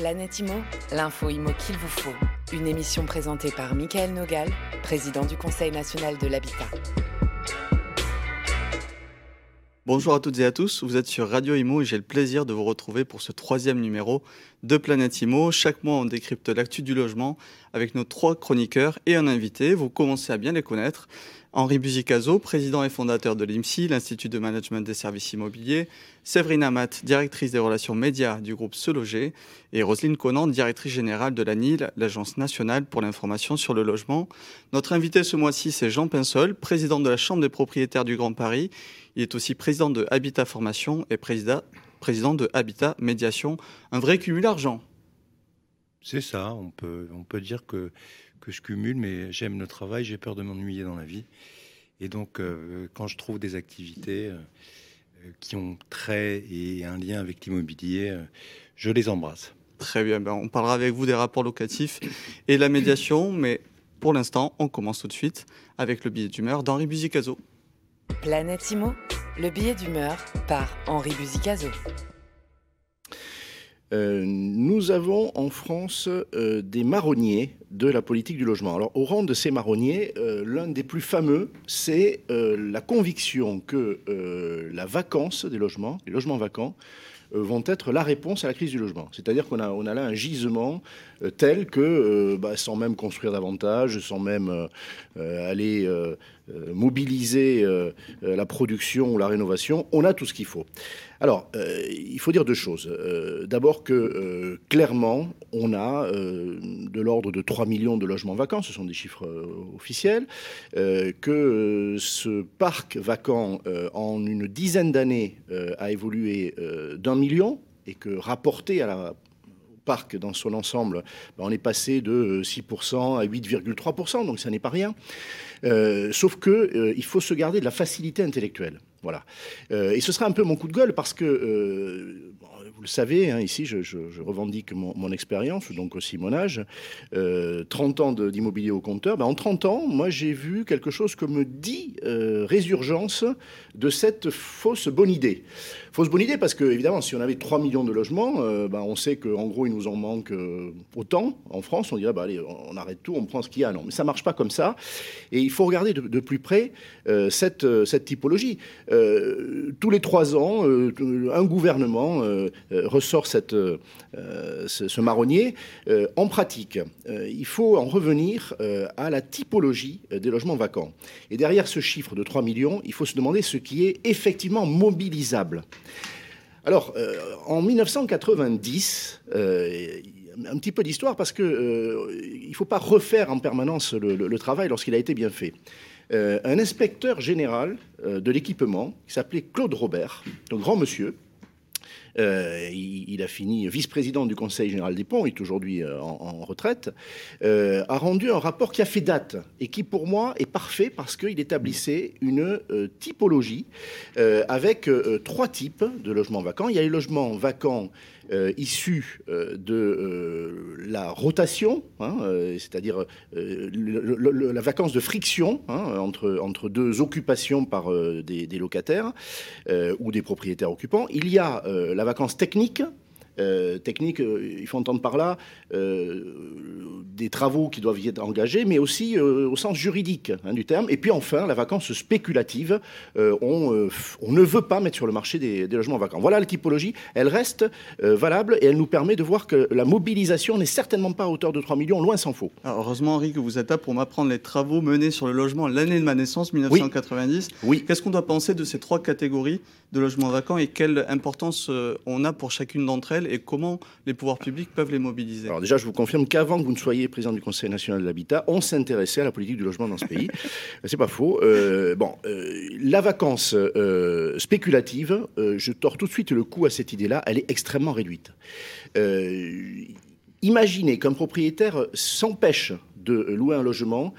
Planète Immo, l'info Immo qu'il vous faut. Une émission présentée par Michael Nogal, président du Conseil national de l'habitat. Bonjour à toutes et à tous, vous êtes sur Radio Immo et j'ai le plaisir de vous retrouver pour ce 3e numéro de Planète Immo. Chaque mois, on décrypte l'actu du logement avec nos 3 chroniqueurs et un invité. Vous commencez à bien les connaître. Henri Buzicazo, président et fondateur de l'IMSI, l'Institut de Management des Services Immobiliers, Séverine Amat, directrice des relations médias du groupe Se Loger, et Roselyne Conant, directrice générale de l'ANIL, l'Agence nationale pour l'information sur le logement. Notre invité ce mois-ci, c'est Jean Pinsol, président de la Chambre des propriétaires du Grand Paris. Il est aussi président de Habitat Formation et président de Habitat Médiation. Un vrai cumul argent. C'est ça, on peut dire que je cumule, mais j'aime le travail, j'ai peur de m'ennuyer dans la vie. Et donc, quand je trouve des activités qui ont trait et un lien avec l'immobilier, je les embrasse. Très bien, on parlera avec vous des rapports locatifs et de la médiation, mais pour l'instant, on commence tout de suite avec le billet d'humeur d'Henri Buzicazo. Planète Immo, le billet d'humeur par Henri Buzicazo. Nous avons en France des marronniers de la politique du logement. Alors, au rang de ces marronniers, l'un des plus fameux, c'est la conviction que la vacance des logements, les logements vacants, vont être la réponse à la crise du logement. C'est-à-dire qu'on a là un gisement tel que, sans même construire davantage, sans même aller mobiliser la production ou la rénovation, on a tout ce qu'il faut. Alors, il faut dire 2 choses. D'abord que, clairement, on a de l'ordre de 3 millions de logements vacants, ce sont des chiffres officiels, que ce parc vacant, en une dizaine d'années, a évolué d'1 million, et que rapporté au parc dans son ensemble, on est passé de 6% à 8,3%, donc ça n'est pas rien. Sauf que il faut se garder de la facilité intellectuelle. Voilà. Et ce sera un peu mon coup de gueule parce que, vous le savez, ici je revendique mon expérience, donc aussi mon âge, 30 ans d'immobilier au compteur. En 30 ans, moi j'ai vu quelque chose comme 10 résurgences de cette fausse bonne idée. Fausse bonne idée parce que, évidemment, si on avait 3 millions de logements, on sait qu'en gros, il nous en manque autant. En France, on dirait, allez, on arrête tout, on prend ce qu'il y a. Non, mais ça ne marche pas comme ça. Et il faut regarder de plus près cette typologie. Tous les 3 ans, un gouvernement ressort ce marronnier. En pratique, il faut en revenir à la typologie des logements vacants. Et derrière ce chiffre de 3 millions, il faut se demander ce qui est effectivement mobilisable. Alors, en 1990, un petit peu d'histoire parce que il ne faut pas refaire en permanence le travail lorsqu'il a été bien fait. Un inspecteur général de l'équipement qui s'appelait Claude Robert, donc grand monsieur, il a fini vice-président du Conseil général des ponts, il est aujourd'hui en retraite, a rendu un rapport qui a fait date et qui pour moi est parfait parce qu'il établissait une typologie avec 3 types de logements vacants. Il y a les logements vacants issus de la rotation, c'est-à-dire la vacance de friction entre 2 occupations par des locataires ou des propriétaires occupants. Il y a la vacance technique. Il faut entendre par là des travaux qui doivent y être engagés, mais aussi au sens juridique du terme. Et puis enfin, la vacance spéculative. On ne veut pas mettre sur le marché des logements vacants. Voilà la typologie. Elle reste valable et elle nous permet de voir que la mobilisation n'est certainement pas à hauteur de 3 millions, loin s'en faut. Alors heureusement, Henri, que vous êtes là pour m'apprendre les travaux menés sur le logement l'année de ma naissance, 1990. Oui. Qu'est-ce qu'on doit penser de ces 3 catégories de logements vacants et quelle importance on a pour chacune d'entre elles et comment les pouvoirs publics peuvent les mobiliser? Alors déjà, je vous confirme qu'avant que vous ne soyez président du Conseil national de l'habitat, on s'intéressait à la politique du logement dans ce pays. C'est pas faux. La vacance spéculative, je tords tout de suite le cou à cette idée-là, elle est extrêmement réduite. Imaginez qu'un propriétaire s'empêche de louer un logement,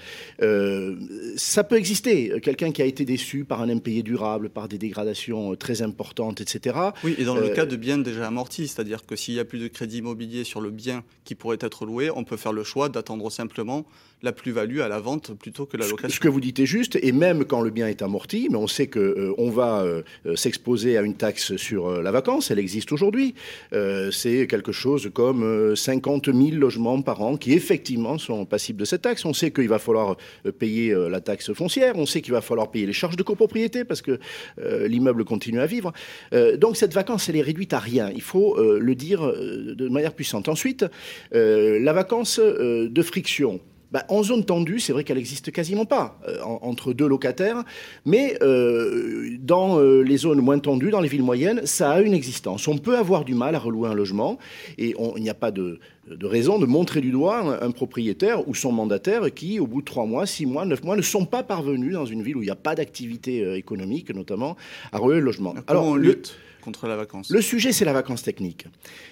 ça peut exister. Quelqu'un qui a été déçu par un impayé durable, par des dégradations très importantes, etc. Oui, et dans le cas de biens déjà amortis, c'est-à-dire que s'il n'y a plus de crédit immobilier sur le bien qui pourrait être loué, on peut faire le choix d'attendre simplement la plus-value à la vente plutôt que la location. Ce que vous dites est juste, et même quand le bien est amorti, mais on sait qu'on va s'exposer à une taxe sur la vacance, elle existe aujourd'hui. C'est quelque chose comme 50 000 logements par an qui effectivement sont passibles de cette taxe. On sait qu'il va falloir payer la taxe foncière, on sait qu'il va falloir payer les charges de copropriété parce que l'immeuble continue à vivre. Donc cette vacance, elle est réduite à rien. Il faut le dire de manière puissante. Ensuite, la vacance de friction. En zone tendue, c'est vrai qu'elle n'existe quasiment pas entre deux locataires, mais dans les zones moins tendues, dans les villes moyennes, ça a une existence. On peut avoir du mal à relouer un logement et il n'y a pas de raison de montrer du doigt un propriétaire ou son mandataire qui, au bout de 3 mois, 6 mois, 9 mois, ne sont pas parvenus dans une ville où il n'y a pas d'activité économique, notamment, à relouer le logement. Alors, on lutte contre la vacance. Le sujet, c'est la vacance technique.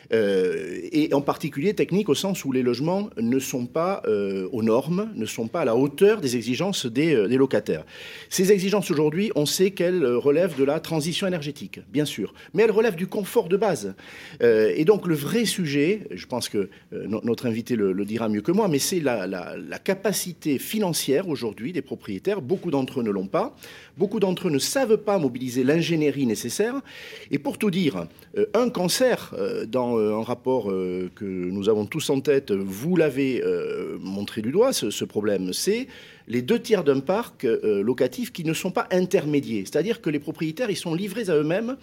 Et en particulier technique au sens où les logements ne sont pas aux normes, ne sont pas à la hauteur des exigences des locataires. Ces exigences aujourd'hui, on sait qu'elles relèvent de la transition énergétique, bien sûr, mais elles relèvent du confort de base. Et donc le vrai sujet, je pense que notre invité le dira mieux que moi, mais c'est la capacité financière aujourd'hui des propriétaires. Beaucoup d'entre eux ne l'ont pas. Beaucoup d'entre eux ne savent pas mobiliser l'ingénierie nécessaire. Et pour tout dire, un cancer, dans un rapport que nous avons tous en tête, vous l'avez montré du doigt, ce problème, c'est les 2/3 d'un parc locatif qui ne sont pas intermédiés. C'est-à-dire que les propriétaires, ils sont livrés à eux-mêmes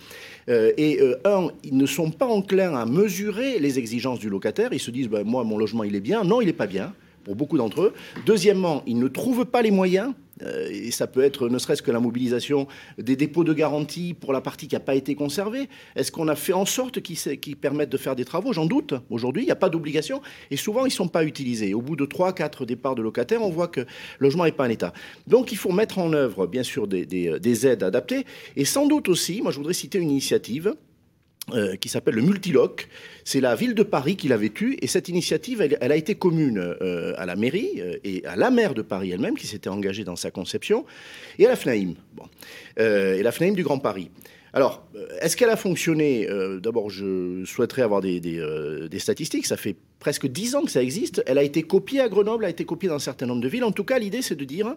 ils ne sont pas enclins à mesurer les exigences du locataire. Ils se disent, moi, mon logement, il est bien. Non, il n'est pas bien, pour beaucoup d'entre eux. Deuxièmement, ils ne trouvent pas les moyens. Et ça peut être ne serait-ce que la mobilisation des dépôts de garantie pour la partie qui n'a pas été conservée. Est-ce qu'on a fait en sorte qu'ils permettent de faire des travaux? J'en doute. Aujourd'hui, il n'y a pas d'obligation. Et souvent, ils ne sont pas utilisés. Au bout de 3-4 départs de locataires, on voit que le logement n'est pas en état. Donc, il faut mettre en œuvre, bien sûr, des aides adaptées. Et sans doute aussi, moi, je voudrais citer une initiative qui s'appelle le Multiloc. C'est la ville de Paris qui l'avait eue, et cette initiative, elle a été commune à la mairie et à la maire de Paris elle-même, qui s'était engagée dans sa conception, et à la FNAIM, et la FNAIM du Grand Paris. Alors, est-ce qu'elle a fonctionné? D'abord, je souhaiterais avoir des statistiques. Ça fait presque 10 ans que ça existe. Elle a été copiée à Grenoble, a été copiée dans un certain nombre de villes. En tout cas, l'idée, c'est de dire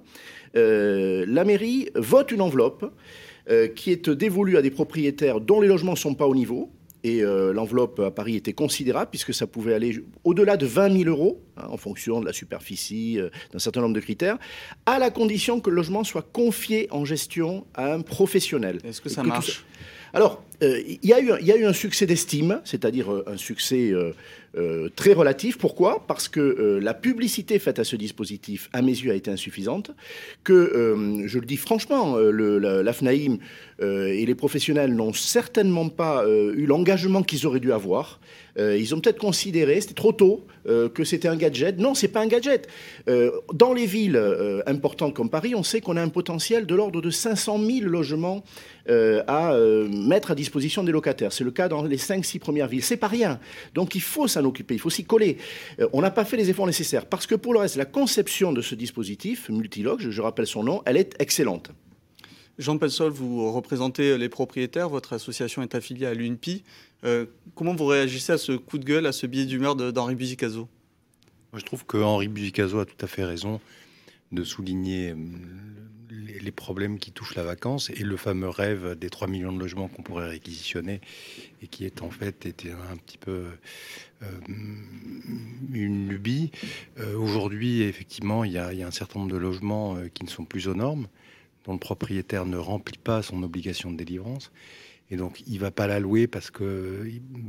la mairie vote une enveloppe qui est dévolue à des propriétaires dont les logements ne sont pas au niveau. Et l'enveloppe à Paris était considérable puisque ça pouvait aller au-delà de 20 000 euros, en fonction de la superficie, d'un certain nombre de critères, à la condition que le logement soit confié en gestion à un professionnel. Est-ce que ça marche? Alors, il y a eu un succès d'estime, c'est-à-dire un succès très relatif. Pourquoi? Parce que la publicité faite à ce dispositif, à mes yeux, a été insuffisante, que, je le dis franchement, la FNAIM et les professionnels n'ont certainement pas eu l'engagement qu'ils auraient dû avoir. Ils ont peut-être considéré, c'était trop tôt, que c'était un gadget. Non, c'est pas un gadget. Dans les villes importantes comme Paris, on sait qu'on a un potentiel de l'ordre de 500 000 logements à mettre à disposition des locataires. C'est le cas dans les 5-6 premières villes. C'est pas rien. Donc il faut s'en occuper, il faut s'y coller. On n'a pas fait les efforts nécessaires. Parce que pour le reste, la conception de ce dispositif, Multiloc, je rappelle son nom, elle est excellente. Jean Pelsol, vous représentez les propriétaires, votre association est affiliée à l'UNPI. Comment vous réagissez à ce coup de gueule, à ce billet d'humeur d'Henri Buzicazo? Moi, je trouve que Henri Buzicazo a tout à fait raison de souligner les problèmes qui touchent la vacance et le fameux rêve des 3 millions de logements qu'on pourrait réquisitionner et qui est en fait était un petit peu une lubie. Aujourd'hui, effectivement, il y a un certain nombre de logements qui ne sont plus aux normes, dont le propriétaire ne remplit pas son obligation de délivrance. Et donc, il ne va pas la louer parce que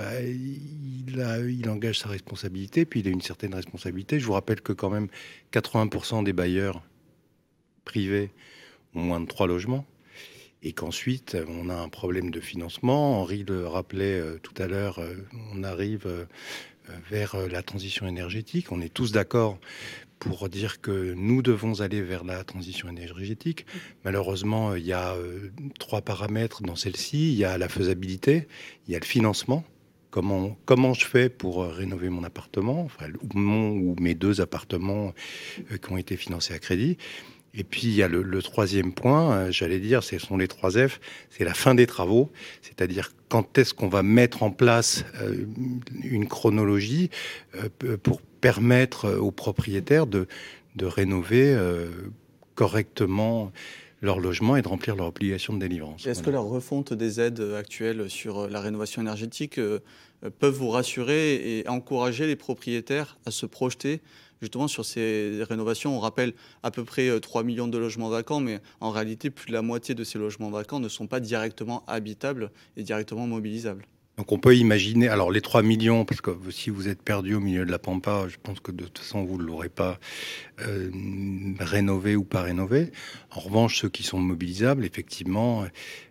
il engage sa responsabilité, puis il a une certaine responsabilité. Je vous rappelle que quand même 80% des bailleurs privés ont moins de 3 logements, et qu'ensuite, on a un problème de financement. Henri le rappelait tout à l'heure, on arrive vers la transition énergétique. On est tous d'accord pour dire que nous devons aller vers la transition énergétique. Malheureusement, il y a 3 paramètres dans celle-ci. Il y a la faisabilité, il y a le financement, comment je fais pour rénover mon appartement, ou mes 2 appartements qui ont été financés à crédit. Et puis, il y a le troisième point, j'allais dire, ce sont les 3 F, c'est la fin des travaux, c'est-à-dire quand est-ce qu'on va mettre en place une chronologie pour permettre aux propriétaires de rénover correctement leur logement et de remplir leur obligation de délivrance. Est-ce que la refonte des aides actuelles sur la rénovation énergétique peuvent vous rassurer et encourager les propriétaires à se projeter justement sur ces rénovations? On rappelle à peu près 3 millions de logements vacants, mais en réalité, plus de la moitié de ces logements vacants ne sont pas directement habitables et directement mobilisables. Donc on peut imaginer, alors les 3 millions, parce que si vous êtes perdu au milieu de la pampa, je pense que de toute façon vous ne l'aurez pas rénové ou pas rénové. En revanche, ceux qui sont mobilisables, effectivement,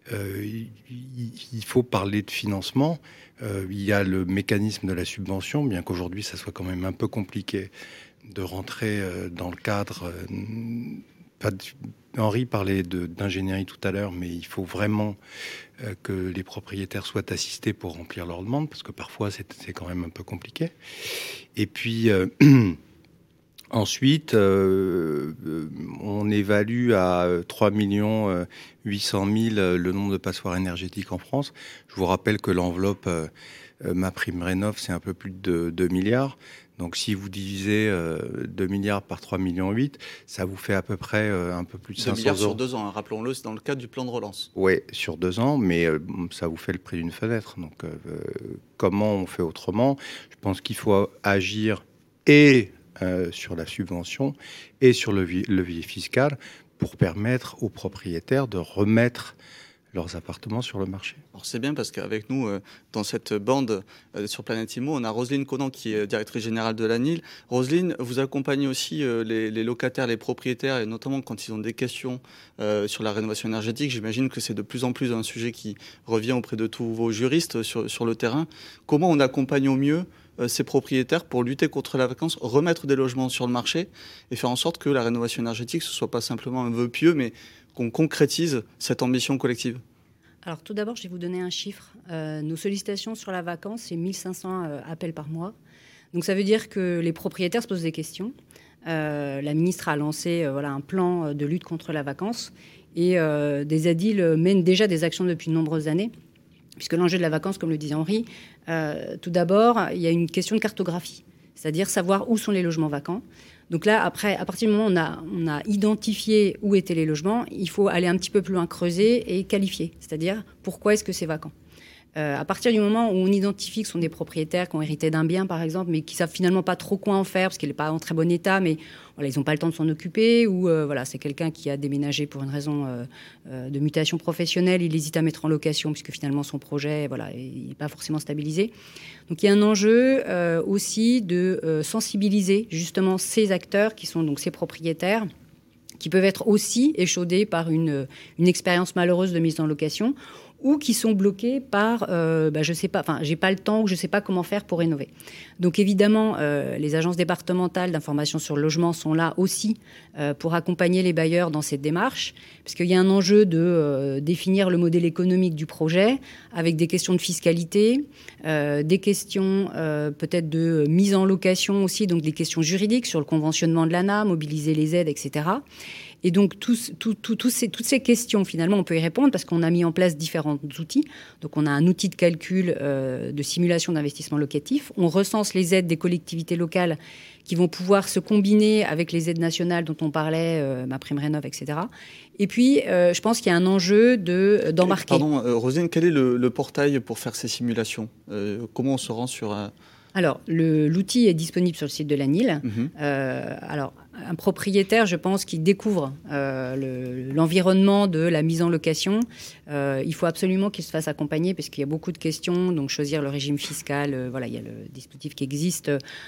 il faut parler de financement. Il y a le mécanisme de la subvention, bien qu'aujourd'hui ça soit quand même un peu compliqué de rentrer dans le cadre. Henri parlait d'ingénierie tout à l'heure, mais il faut vraiment que les propriétaires soient assistés pour remplir leurs demandes, parce que parfois c'est quand même un peu compliqué. Et puis ensuite, on évalue à 3 800 000 le nombre de passoires énergétiques en France. Je vous rappelle que l'enveloppe MaPrimeRénov', c'est un peu plus de 2 milliards. Donc si vous divisez 2 milliards par 3,8 millions, ça vous fait à peu près un peu plus de 500 euros. 2 milliards sur 2 ans, hein, rappelons-le, c'est dans le cadre du plan de relance. Oui, sur 2 ans, mais ça vous fait le prix d'une fenêtre. Donc comment on fait autrement? Je pense qu'il faut agir et sur la subvention et sur le levier fiscal pour permettre aux propriétaires de remettre leurs appartements sur le marché. Alors c'est bien parce qu'avec nous, dans cette bande sur Planète Immo, on a Roselyne Conan qui est directrice générale de l'ANIL. Roselyne, vous accompagnez aussi les locataires, les propriétaires, et notamment quand ils ont des questions sur la rénovation énergétique. J'imagine que c'est de plus en plus un sujet qui revient auprès de tous vos juristes sur le terrain. Comment on accompagne au mieux ces propriétaires pour lutter contre la vacance, remettre des logements sur le marché et faire en sorte que la rénovation énergétique, ce ne soit pas simplement un vœu pieux, mais qu'on concrétise cette ambition collective? Alors tout d'abord, je vais vous donner un chiffre. Nos sollicitations sur la vacance, c'est 1500 appels par mois. Donc ça veut dire que les propriétaires se posent des questions. La ministre a lancé un plan de lutte contre la vacance. Et des ADIL mènent déjà des actions depuis de nombreuses années. Puisque l'enjeu de la vacance, comme le disait Henri, tout d'abord, il y a une question de cartographie. C'est-à-dire savoir où sont les logements vacants. Donc là, après, à partir du moment où on a identifié où étaient les logements, il faut aller un petit peu plus loin, creuser et qualifier. C'est-à-dire, pourquoi est-ce que c'est vacant ? À partir du moment où on identifie que ce sont des propriétaires qui ont hérité d'un bien, par exemple, mais qui savent finalement pas trop quoi en faire, parce qu'il n'est pas en très bon état, mais voilà, ils n'ont pas le temps de s'en occuper, ou c'est quelqu'un qui a déménagé pour une raison de mutation professionnelle, il hésite à mettre en location, puisque finalement son projet il n'est pas forcément stabilisé. Donc il y a un enjeu aussi de sensibiliser justement ces acteurs, qui sont donc ces propriétaires, qui peuvent être aussi échaudés par une expérience malheureuse de mise en location, ou qui sont bloqués par, je sais pas, j'ai pas le temps ou je sais pas comment faire pour rénover. Donc évidemment, les agences départementales d'information sur le logement sont là aussi pour accompagner les bailleurs dans cette démarche, parce qu'il y a un enjeu de définir le modèle économique du projet, avec des questions de fiscalité, des questions peut-être de mise en location aussi, donc des questions juridiques sur le conventionnement de l'ANA, mobiliser les aides, etc. Et donc, toutes ces questions, finalement, on peut y répondre parce qu'on a mis en place différents outils. Donc, on a un outil de calcul de simulation d'investissement locatif. On recense les aides des collectivités locales qui vont pouvoir se combiner avec les aides nationales dont on parlait, MaPrimeRénov', etc. Et puis, je pense qu'il y a un enjeu d'embarquer. Pardon, Roselyne, quel est le portail pour faire ces simulations ? Comment on se rend sur un... Alors, l'outil est disponible sur le site de l'ANIL. Alors, un propriétaire, je pense, qui découvre l'environnement de la mise en location, il faut absolument qu'il se fasse accompagner parce qu'il y a beaucoup de questions. Donc, choisir le régime fiscal, il y a le dispositif qui existe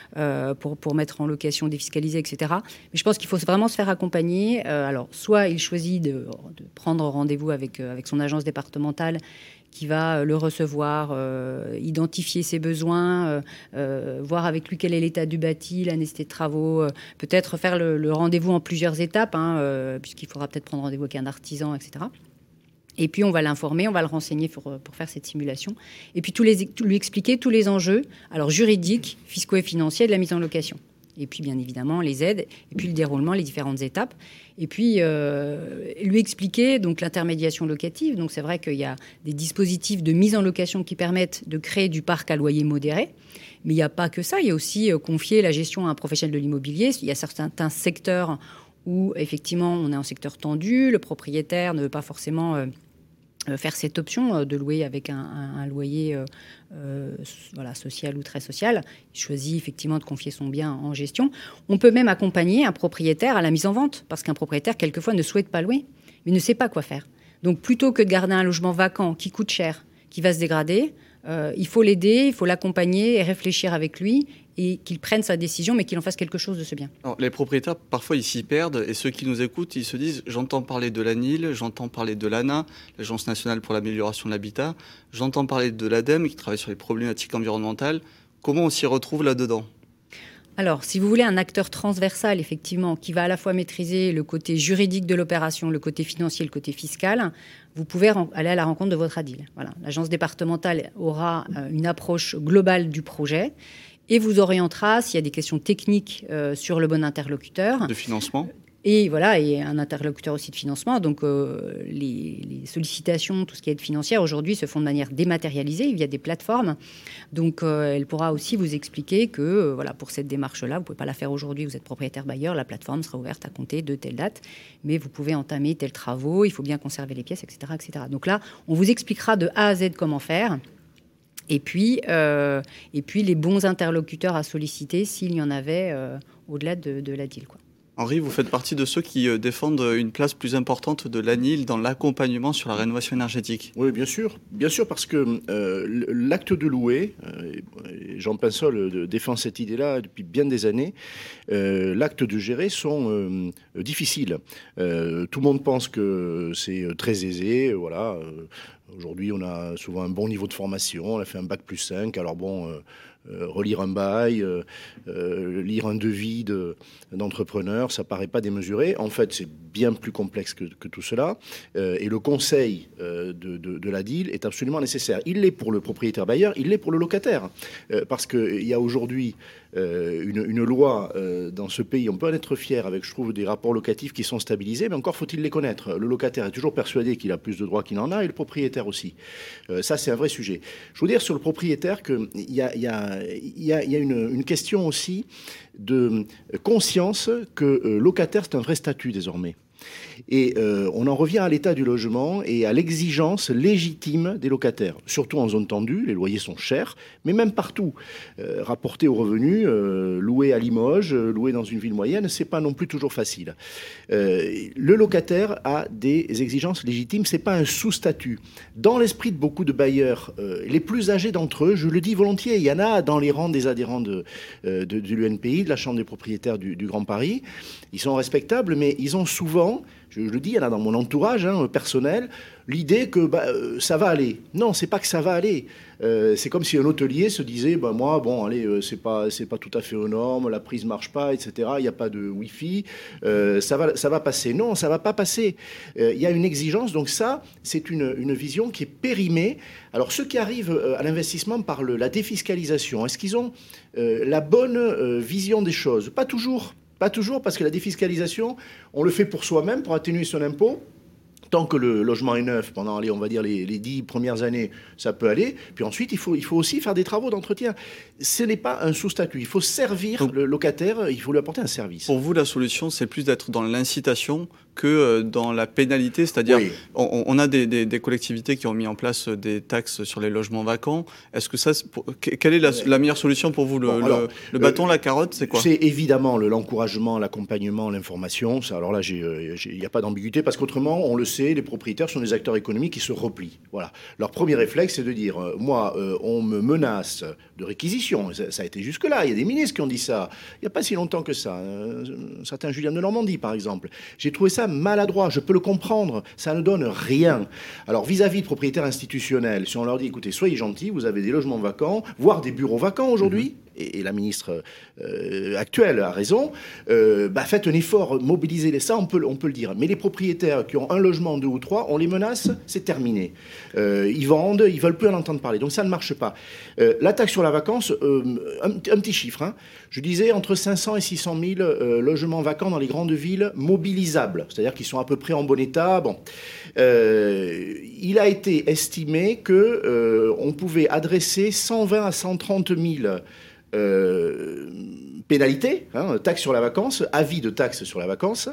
pour mettre en location, défiscaliser, etc. Mais je pense qu'il faut vraiment se faire accompagner. Alors, soit il choisit de prendre rendez-vous avec son agence départementale qui va le recevoir, identifier ses besoins, voir avec lui quel est l'état du bâti, la nécessité de travaux, peut-être faire le rendez-vous en plusieurs étapes, puisqu'il faudra peut-être prendre rendez-vous avec un artisan, etc. Et puis, on va l'informer, on va le renseigner pour faire cette simulation. Et puis, lui expliquer tous les enjeux, alors juridiques, fiscaux et financiers de la mise en location. Et puis, bien évidemment, les aides, et puis le déroulement, les différentes étapes. Et puis, lui expliquer donc, l'intermédiation locative. Donc, c'est vrai qu'il y a des dispositifs de mise en location qui permettent de créer du parc à loyer modéré. Mais il n'y a pas que ça. Il y a aussi confier la gestion à un professionnel de l'immobilier. Il y a certains secteurs où, effectivement, on est en secteur tendu. Le propriétaire ne veut pas forcément faire cette option de louer avec un loyer social ou très social. Il choisit effectivement de confier son bien en gestion. On peut même accompagner un propriétaire à la mise en vente, parce qu'un propriétaire, quelquefois, ne souhaite pas louer, mais ne sait pas quoi faire. Donc, plutôt que de garder un logement vacant qui coûte cher, qui va se dégrader, il faut l'aider, il faut l'accompagner et réfléchir avec lui et qu'il prenne sa décision, mais qu'il en fasse quelque chose de ce bien. Alors, les propriétaires, parfois, ils s'y perdent, et ceux qui nous écoutent, ils se disent « j'entends parler de l'ANIL, j'entends parler de l'ANA, l'Agence nationale pour l'amélioration de l'habitat, j'entends parler de l'ADEME, qui travaille sur les problématiques environnementales. Comment on s'y retrouve là-dedans ?» Alors, si vous voulez un acteur transversal, effectivement, qui va à la fois maîtriser le côté juridique de l'opération, le côté financier, le côté fiscal, vous pouvez aller à la rencontre de votre ADIL. Voilà. L'agence départementale aura une approche globale du projet et vous orientera s'il y a des questions techniques sur le bon interlocuteur. De financement ? Et voilà, et un interlocuteur aussi de financement. Donc, les sollicitations, tout ce qui est aide financière, aujourd'hui, se font de manière dématérialisée via des plateformes. Donc, elle pourra aussi vous expliquer que, voilà, pour cette démarche-là, vous ne pouvez pas la faire aujourd'hui, vous êtes propriétaire bailleur, la plateforme sera ouverte à compter de telle date, mais vous pouvez entamer tels travaux, il faut bien conserver les pièces, etc., etc. Donc là, on vous expliquera de A à Z comment faire. Et puis les bons interlocuteurs à solliciter s'il y en avait au-delà de la DIL, quoi. Henri, vous faites partie de ceux qui défendent une place plus importante de l'ANIL dans l'accompagnement sur la rénovation énergétique. Oui, bien sûr, parce que l'acte de louer, Jean Pinsol défend cette idée-là depuis bien des années, l'acte de gérer sont difficiles. Tout le monde pense que c'est très aisé, voilà. Aujourd'hui, on a souvent un bon niveau de formation, on a fait un bac+5, alors bon... relire un bail, lire un devis d'entrepreneur, ça paraît pas démesuré. En fait, c'est bien plus complexe que tout cela. Et le conseil de la DIL est absolument nécessaire. Il l'est pour le propriétaire bailleur, il l'est pour le locataire. Parce qu'il y a aujourd'hui une loi dans ce pays, on peut en être fier, avec, je trouve, des rapports locatifs qui sont stabilisés, mais encore faut-il les connaître. Le locataire est toujours persuadé qu'il a plus de droits qu'il n'en a, et le propriétaire aussi. Ça, c'est un vrai sujet. Je veux dire sur le propriétaire qu'il y a une question aussi de conscience que locataire, c'est un vrai statut désormais. Et on en revient à l'état du logement et à l'exigence légitime des locataires. Surtout en zone tendue, les loyers sont chers, mais même partout. Rapporté aux revenus, louer à Limoges, louer dans une ville moyenne, c'est pas non plus toujours facile. Le locataire a des exigences légitimes, c'est pas un sous-statut. Dans l'esprit de beaucoup de bailleurs, les plus âgés d'entre eux, je le dis volontiers, il y en a dans les rangs des adhérents de l'UNPI, de la Chambre des propriétaires du Grand Paris, ils sont respectables, mais ils ont souvent, je le dis, il y en a dans mon entourage personnel, l'idée que ça va aller. Non, c'est pas que ça va aller. C'est comme si un hôtelier se disait, moi, bon, allez, c'est pas tout à fait aux normes, la prise marche pas, etc. Il n'y a pas de Wi-Fi, ça va passer. Non, ça va pas passer. Il y a une exigence, donc ça, c'est une vision qui est périmée. Alors, ceux qui arrivent à l'investissement par la défiscalisation, est-ce qu'ils ont la bonne vision des choses ? Pas toujours. Pas toujours, parce que la défiscalisation, on le fait pour soi-même, pour atténuer son impôt. Tant que le logement est neuf, pendant, on va dire, les 10 premières années, ça peut aller. Puis ensuite, il faut aussi faire des travaux d'entretien. Ce n'est pas un sous-statut. Il faut servir le locataire, il faut lui apporter un service. Pour vous, la solution, c'est plus d'être dans l'incitation que dans la pénalité. C'est-à-dire, oui. on a des collectivités qui ont mis en place des taxes sur les logements vacants. Est-ce que ça, quelle est la meilleure solution pour vous ? Le bâton, la carotte, c'est quoi ? C'est évidemment l'encouragement, l'accompagnement, l'information. Ça, alors là, il n'y a pas d'ambiguïté, parce qu'autrement, on le sait, les propriétaires sont des acteurs économiques qui se replient. Voilà. Leur premier réflexe, c'est de dire moi, on me menace de réquisition. Ça a été jusque-là. Il y a des ministres qui ont dit ça. Il n'y a pas si longtemps que ça. Un certain Julien de Normandie, par exemple. J'ai trouvé ça maladroit. Je peux le comprendre. Ça ne donne rien. Alors, vis-à-vis de propriétaires institutionnels, si on leur dit écoutez, soyez gentils, vous avez des logements vacants, voire des bureaux vacants aujourd'hui. et la ministre actuelle a raison, faites un effort, mobilisez-les, ça on peut le dire. Mais les propriétaires qui ont un logement, 2 ou 3, on les menace, c'est terminé. Ils vendent, ils veulent plus en entendre parler. Donc ça ne marche pas. La taxe sur la vacance, un petit chiffre, hein. Je disais entre 500 et 600 000 logements vacants dans les grandes villes mobilisables, c'est-à-dire qu'ils sont à peu près en bon état. Bon. Il a été estimé qu'on pouvait adresser 120 à 130 000 pénalité, taxe sur la vacance, avis de taxe sur la vacance,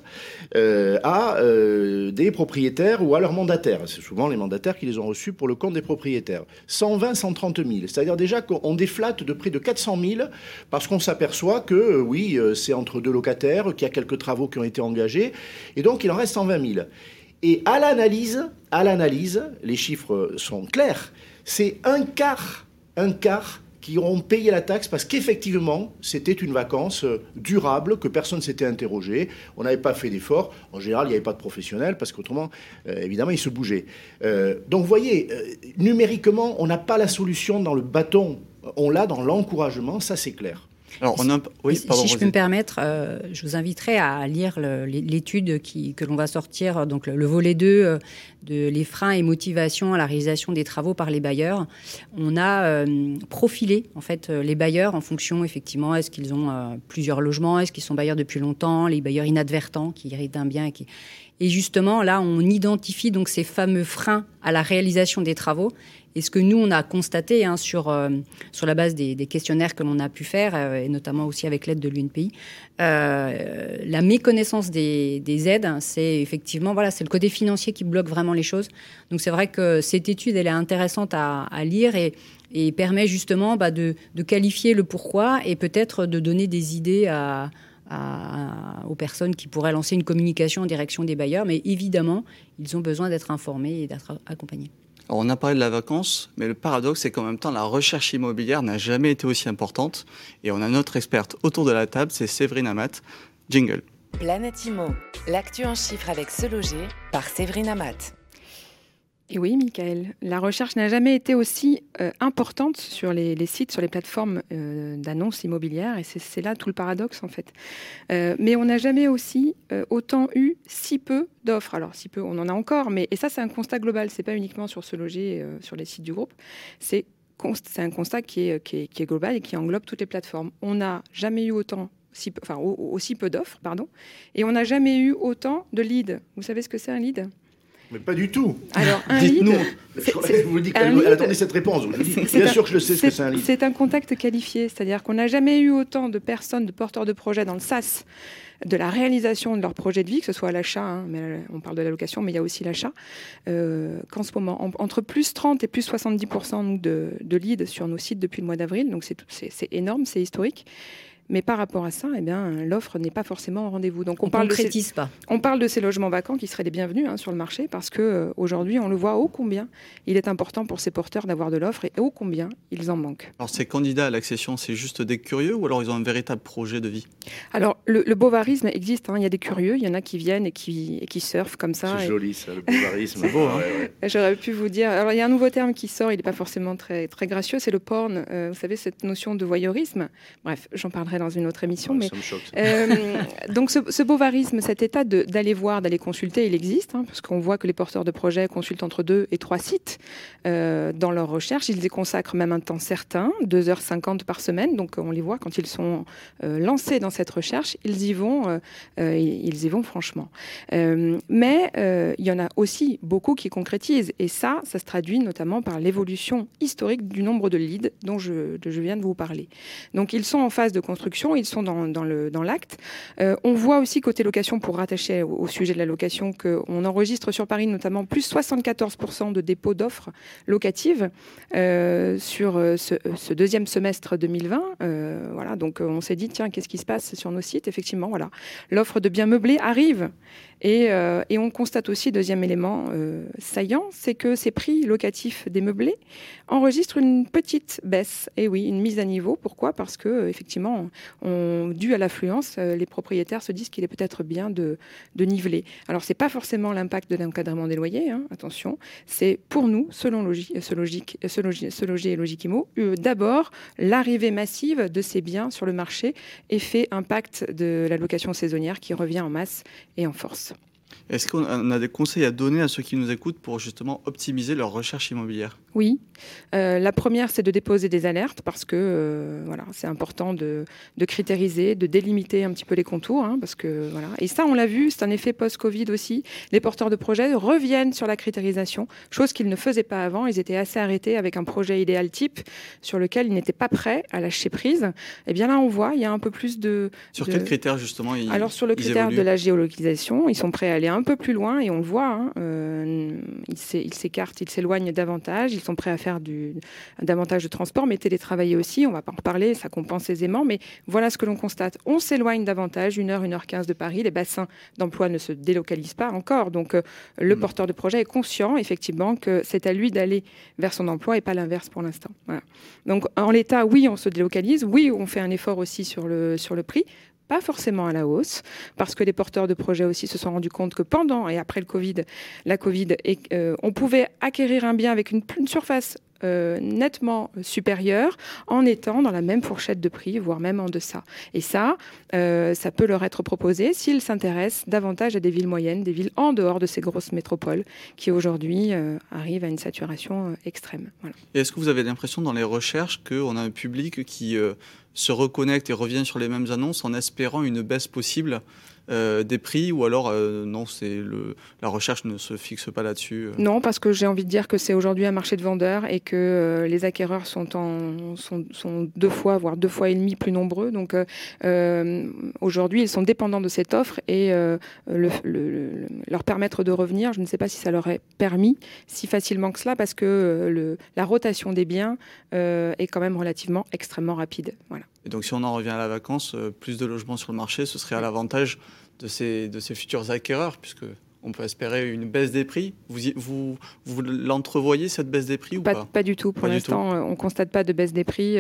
à des propriétaires ou à leurs mandataires. C'est souvent les mandataires qui les ont reçus pour le compte des propriétaires. 120, 130 000. C'est-à-dire déjà qu'on déflate de près de 400 000 parce qu'on s'aperçoit que, oui, c'est entre 2 locataires, qu'il y a quelques travaux qui ont été engagés, et donc il en reste 120 000. Et à l'analyse, les chiffres sont clairs, c'est un quart qui auront payé la taxe parce qu'effectivement, c'était une vacance durable, que personne ne s'était interrogé. On n'avait pas fait d'efforts. En général, il n'y avait pas de professionnels parce qu'autrement, évidemment, ils se bougeaient. Donc, vous voyez, numériquement, on n'a pas la solution dans le bâton. On l'a dans l'encouragement, ça c'est clair. Alors, si je peux me permettre, je vous inviterai à lire l'étude que l'on va sortir, donc le volet 2 de les freins et motivations à la réalisation des travaux par les bailleurs. On a profilé en fait les bailleurs en fonction effectivement, est-ce qu'ils ont plusieurs logements, est-ce qu'ils sont bailleurs depuis longtemps, les bailleurs inadvertants qui héritent d'un bien et justement là on identifie donc ces fameux freins à la réalisation des travaux. Et ce que nous, on a constaté sur la base des questionnaires que l'on a pu faire, et notamment aussi avec l'aide de l'UNPI, la méconnaissance des aides, c'est effectivement, c'est le côté financier qui bloque vraiment les choses. Donc c'est vrai que cette étude, elle est intéressante à lire et permet justement de qualifier le pourquoi et peut-être de donner des idées aux personnes qui pourraient lancer une communication en direction des bailleurs. Mais évidemment, ils ont besoin d'être informés et d'être accompagnés. Alors on a parlé de la vacance, mais le paradoxe, c'est qu'en même temps, la recherche immobilière n'a jamais été aussi importante. Et on a notre experte autour de la table, c'est Séverine Amat. Jingle. Planète Immo, l'actu en chiffres avec Se Loger par Séverine Amat. Et oui, Michael, la recherche n'a jamais été aussi importante sur les sites, sur les plateformes d'annonces immobilières. Et c'est là tout le paradoxe, en fait. Mais on n'a jamais aussi autant eu si peu d'offres. Alors, si peu, on en a encore. Et ça, c'est un constat global. Ce n'est pas uniquement sur Se Loger, sur les sites du groupe. C'est un constat qui est global et qui englobe toutes les plateformes. On n'a jamais eu aussi peu d'offres, et on n'a jamais eu autant de leads. Vous savez ce que c'est un lead ? Mais pas du tout. Alors, un Dites-nous. lead, vous dites qu'elle attendait cette réponse. Je dis, bien sûr que je le sais ce que c'est un lead. C'est un contact qualifié, c'est-à-dire qu'on n'a jamais eu autant de personnes, de porteurs de projets dans le SaaS, de la réalisation de leur projet de vie, que ce soit à l'achat, mais on parle de la location, mais il y a aussi l'achat, qu'en ce moment, entre plus 30 et plus 70% de leads sur nos sites depuis le mois d'avril, donc c'est énorme, c'est historique. Mais par rapport à ça, l'offre n'est pas forcément au rendez-vous. Donc on parle de ces logements vacants qui seraient les bienvenus sur le marché parce qu'aujourd'hui, on le voit ô combien il est important pour ces porteurs d'avoir de l'offre et ô combien ils en manquent. Alors ces candidats à l'accession, c'est juste des curieux ou alors ils ont un véritable projet de vie ? Alors le bovarisme existe, il y a des curieux, il y en a qui viennent et qui surfent comme ça. C'est joli ça, le bovarisme. C'est beau, hein. Ouais. J'aurais pu vous dire, alors il y a un nouveau terme qui sort, il n'est pas forcément très, très gracieux, c'est le porn. Vous savez, cette notion de voyeurisme. Bref, j'en parlerai dans une autre émission. Ça me choque. Donc ce bovarisme, cet état d'aller voir, d'aller consulter, il existe, parce qu'on voit que les porteurs de projets consultent entre 2 et 3 sites dans leur recherche. Ils y consacrent même un temps certain, 2h50 par semaine. Donc on les voit quand ils sont lancés dans cette recherche, ils y vont franchement. Mais il y en a aussi beaucoup qui concrétisent. Et ça se traduit notamment par l'évolution historique du nombre de leads dont je viens de vous parler. Donc ils sont en phase de construction, ils sont dans l'acte. On voit aussi côté location, pour rattacher au sujet de la location, qu'on enregistre sur Paris notamment plus 74% de dépôts d'offres locatives sur ce deuxième semestre 2020. Voilà, donc on s'est dit, tiens, qu'est-ce qui se passe sur nos sites ? Effectivement, voilà, l'offre de biens meublés arrive. Et on constate aussi, deuxième élément saillant, c'est que ces prix locatifs des meublés enregistrent une petite baisse. Et oui, une mise à niveau. Pourquoi ? Parce que effectivement, dû à l'affluence, les propriétaires se disent qu'il est peut-être bien de niveler. Alors, c'est pas forcément l'impact de l'encadrement des loyers, attention. C'est pour nous, selon Loger et Logic Immo, d'abord l'arrivée massive de ces biens sur le marché, effet impact de la location saisonnière qui revient en masse et en force. Est-ce qu'on a des conseils à donner à ceux qui nous écoutent pour justement optimiser leur recherche immobilière ? Oui. La première, c'est de déposer des alertes parce que c'est important de critériser, de délimiter un petit peu les contours. Parce que, voilà. Et ça, on l'a vu, c'est un effet post-Covid aussi. Les porteurs de projets reviennent sur la critérisation, chose qu'ils ne faisaient pas avant. Ils étaient assez arrêtés avec un projet idéal type sur lequel ils n'étaient pas prêts à lâcher prise. Et bien là, on voit, il y a un peu plus de... Sur quels critères, justement, Alors, sur le critère de la géolocalisation, ils sont prêts à aller un peu plus loin et on le voit. Ils s'écartent, ils s'éloignent davantage. Ils sont prêts à faire davantage de transport, mais télétravailler aussi, on ne va pas en reparler, ça compense aisément, mais voilà ce que l'on constate. On s'éloigne davantage, 1h15 de Paris, les bassins d'emploi ne se délocalisent pas encore, donc le porteur de projet est conscient, effectivement, que c'est à lui d'aller vers son emploi et pas l'inverse pour l'instant. Voilà. Donc en l'état, oui, on se délocalise, oui, on fait un effort aussi sur le prix, pas forcément à la hausse, parce que les porteurs de projets aussi se sont rendus compte que pendant et après la Covid, on pouvait acquérir un bien avec une surface nettement supérieure en étant dans la même fourchette de prix, voire même en deçà. Et ça peut leur être proposé s'ils s'intéressent davantage à des villes moyennes, des villes en dehors de ces grosses métropoles qui aujourd'hui arrivent à une saturation extrême. Voilà. Et est-ce que vous avez l'impression dans les recherches qu'on a un public qui se reconnecte et revient sur les mêmes annonces en espérant une baisse possible des prix, ou alors non, la recherche ne se fixe pas là-dessus Non, parce que j'ai envie de dire que c'est aujourd'hui un marché de vendeurs et que les acquéreurs sont 2 fois, voire 2 fois et demi plus nombreux. Donc aujourd'hui, ils sont dépendants de cette offre et leur permettre de revenir, je ne sais pas si ça leur est permis si facilement que cela, parce que la rotation des biens est quand même relativement extrêmement rapide. Voilà. Et donc si on en revient à la vacance, plus de logements sur le marché, ce serait à l'avantage de ces futurs acquéreurs, puisque on peut espérer une baisse des prix. Vous l'entrevoyez, cette baisse des prix, ou pas ? Pas du tout. Pour l'instant, on ne constate pas de baisse des prix.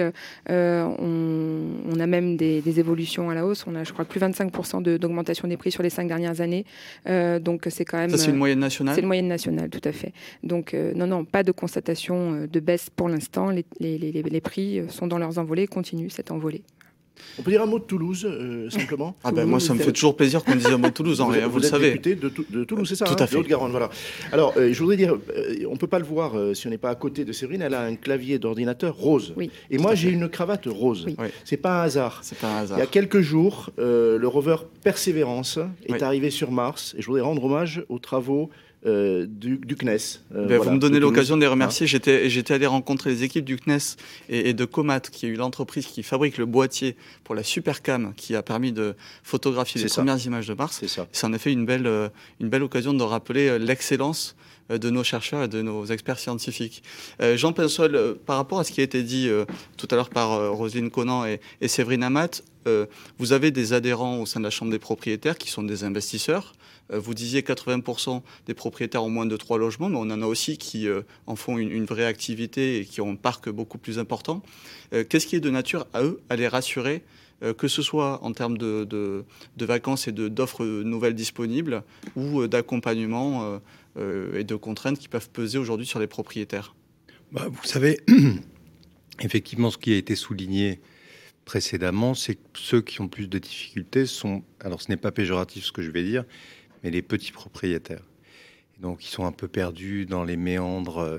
On a même des évolutions à la hausse. On a, je crois, plus 25% d'augmentation des prix sur les 5 dernières années. Donc, c'est quand même... Ça, c'est une moyenne nationale ? C'est une moyenne nationale, tout à fait. Donc, non, pas de constatation de baisse pour l'instant. Les prix sont dans leurs envolées, continuent cette envolée. On peut dire un mot de Toulouse, simplement. Moi, ça me fait toujours plaisir qu'on dise un mot de Toulouse, vous le savez. Député de Toulouse, c'est ça, tout à fait. de Haute-Garonne, voilà. Alors, je voudrais dire, on ne peut pas le voir si on n'est pas à côté de Séverine, elle a un clavier d'ordinateur rose. Oui. Et moi, j'ai une cravate rose. Oui. C'est pas un hasard. C'est pas un hasard. Il y a quelques jours, le rover Persévérance est arrivé sur Mars, et je voudrais rendre hommage aux travaux du CNES. Vous me donnez l'occasion de les remercier. J'étais allé rencontrer les équipes du CNES et de Comat, qui est l'entreprise qui fabrique le boîtier pour la Supercam, qui a permis de photographier les premières images de Mars. C'est en effet une belle occasion de rappeler l'excellence de nos chercheurs et de nos experts scientifiques. Jean Pinsol, par rapport à ce qui a été dit tout à l'heure par Roselyne Conan et Séverine Amat, vous avez des adhérents au sein de la Chambre des propriétaires qui sont des investisseurs. Vous disiez 80% des propriétaires ont moins de 3 logements, mais on en a aussi qui en font une vraie activité et qui ont un parc beaucoup plus important. Qu'est-ce qui est de nature à eux à les rassurer, que ce soit en termes de vacances et d'offres nouvelles disponibles, ou d'accompagnement et de contraintes qui peuvent peser aujourd'hui sur les propriétaires ? Vous savez, effectivement, ce qui a été souligné précédemment, c'est que ceux qui ont plus de difficultés sont, alors ce n'est pas péjoratif ce que je vais dire, mais les petits propriétaires. Et donc, ils sont un peu perdus dans les méandres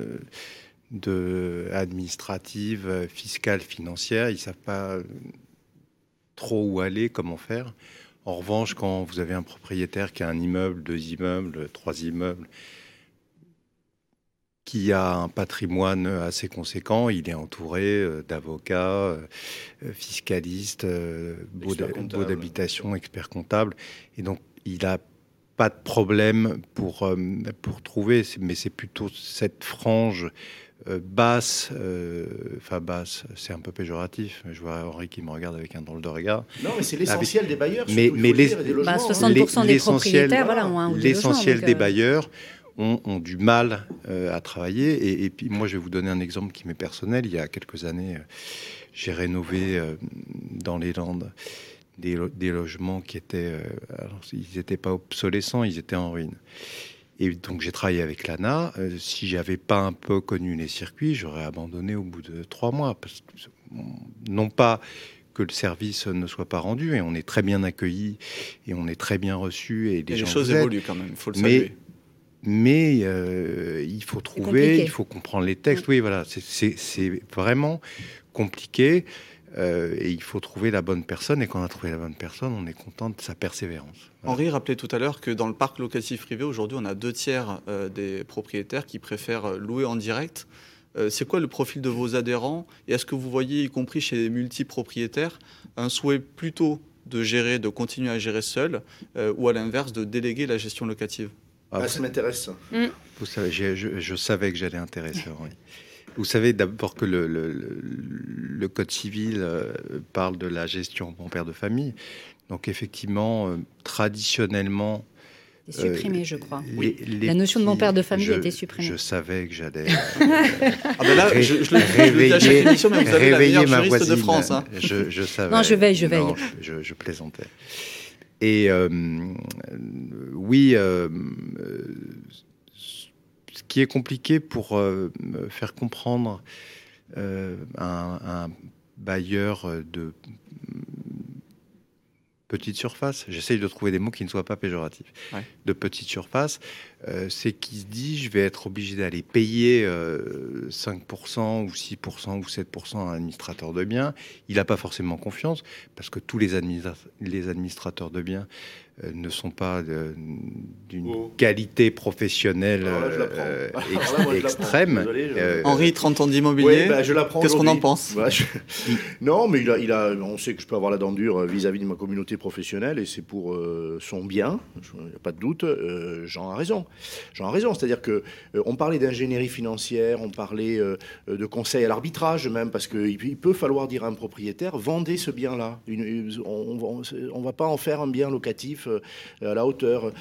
administratives, fiscales, financières. Ils ne savent pas trop où aller, comment faire. En revanche, quand vous avez un propriétaire qui a un immeuble, 2 immeubles, 3 immeubles, qui a un patrimoine assez conséquent, il est entouré d'avocats, fiscalistes, baux d'habitation, experts comptables. Et donc, il n'a pas de problème pour trouver, mais c'est plutôt cette frange basse, c'est un peu péjoratif. Je vois Henri qui me regarde avec un drôle de regard. Non, mais c'est l'essentiel des bailleurs. Mais 60% des propriétaires, ont un ou deux l'essentiel logements, des bailleurs ont du mal à travailler. Et puis moi, je vais vous donner un exemple qui m'est personnel. Il y a quelques années, j'ai rénové dans les Landes des logements qui étaient... alors, ils n'étaient pas obsolescents, ils étaient en ruine. Et donc j'ai travaillé avec l'ANA. Si j'avais pas un peu connu les circuits, j'aurais abandonné au bout de 3 mois. Parce que, non pas que le service ne soit pas rendu, et on est très bien accueillis, et on est très bien reçus, et les choses évoluent quand même, il faut le saluer. Mais il faut trouver, il faut comprendre les textes. Oui, voilà, c'est vraiment compliqué. Et il faut trouver la bonne personne. Et quand on a trouvé la bonne personne, on est content de sa persévérance. Voilà. Henri rappelait tout à l'heure que dans le parc locatif privé, aujourd'hui, on a 2/3 des propriétaires qui préfèrent louer en direct. C'est quoi le profil de vos adhérents? Et est-ce que vous voyez, y compris chez les multipropriétaires, un souhait plutôt de continuer à gérer seul, ou à l'inverse, de déléguer la gestion locative? Ça m'intéresse. Vous savez, je savais que j'allais intéresser Henri. Vous savez d'abord que le Code civil parle de la gestion bon père de famille. Donc effectivement, traditionnellement... C'est supprimé, je crois. La notion de bon père de famille a été supprimée. Je savais que j'allais je le dis à chaque émission, mais vous avez la meilleure juriste voisine, de France. Hein. Je savais. Non, je veille. Non, je plaisantais. Et oui... ce qui est compliqué pour faire comprendre un bailleur de petite surface, j'essaye de trouver des mots qui ne soient pas péjoratifs, de petite surface, c'est qu'il se dit je vais être obligé d'aller payer 5% ou 6% ou 7% à un administrateur de biens. Il n'a pas forcément confiance parce que tous les administrateurs de biens ne sont pas d'une qualité professionnelle extrême. Henri, 30 ans d'immobilier, qu'est-ce qu'on en pense? Non, mais on sait que je peux avoir la dent dure vis-à-vis de ma communauté professionnelle, et c'est pour son bien, il n'y a pas de doute. Jean a raison. C'est-à-dire qu'on parlait d'ingénierie financière, on parlait de conseil à l'arbitrage même, parce qu'il peut falloir dire à un propriétaire, vendez ce bien-là. On ne va pas en faire un bien locatif à la hauteur.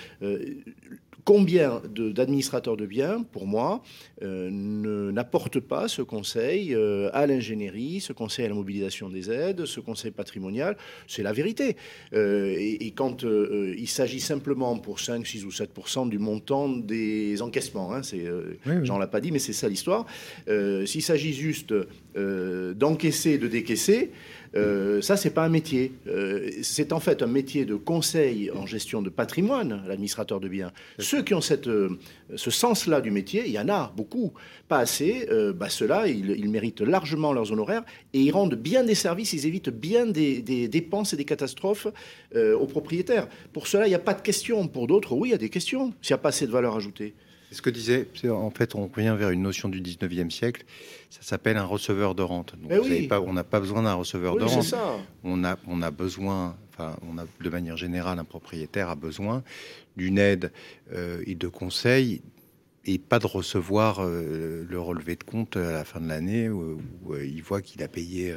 Combien d'administrateurs de biens, pour moi, n'apportent pas ce conseil à l'ingénierie, ce conseil à la mobilisation des aides, ce conseil patrimonial? C'est la vérité. Et quand il s'agit simplement pour 5, 6 ou 7% du montant des encaissements, hein, Jean l'a pas dit, mais c'est ça l'histoire. S'il s'agit juste d'encaisser, de décaisser, ça, c'est pas un métier. C'est en fait un métier de conseil en gestion de patrimoine, l'administrateur de biens. Ceux qui ont ce sens-là du métier, il y en a beaucoup, pas assez. Ceux-là, ils méritent largement leurs honoraires, et ils rendent bien des services, ils évitent bien des dépenses et des catastrophes aux propriétaires. Pour cela, il n'y a pas de question. Pour d'autres, oui, il y a des questions, s'il n'y a pas assez de valeur ajoutée. C'est ce que disait, en fait, on revient vers une notion du 19e siècle, ça s'appelle un receveur de rente. Donc, on n'a pas besoin d'un receveur de rente. Ça. On a besoin, de manière générale, un propriétaire a besoin d'une aide et de conseils, et pas de recevoir le relevé de compte à la fin de l'année où il voit qu'il a payé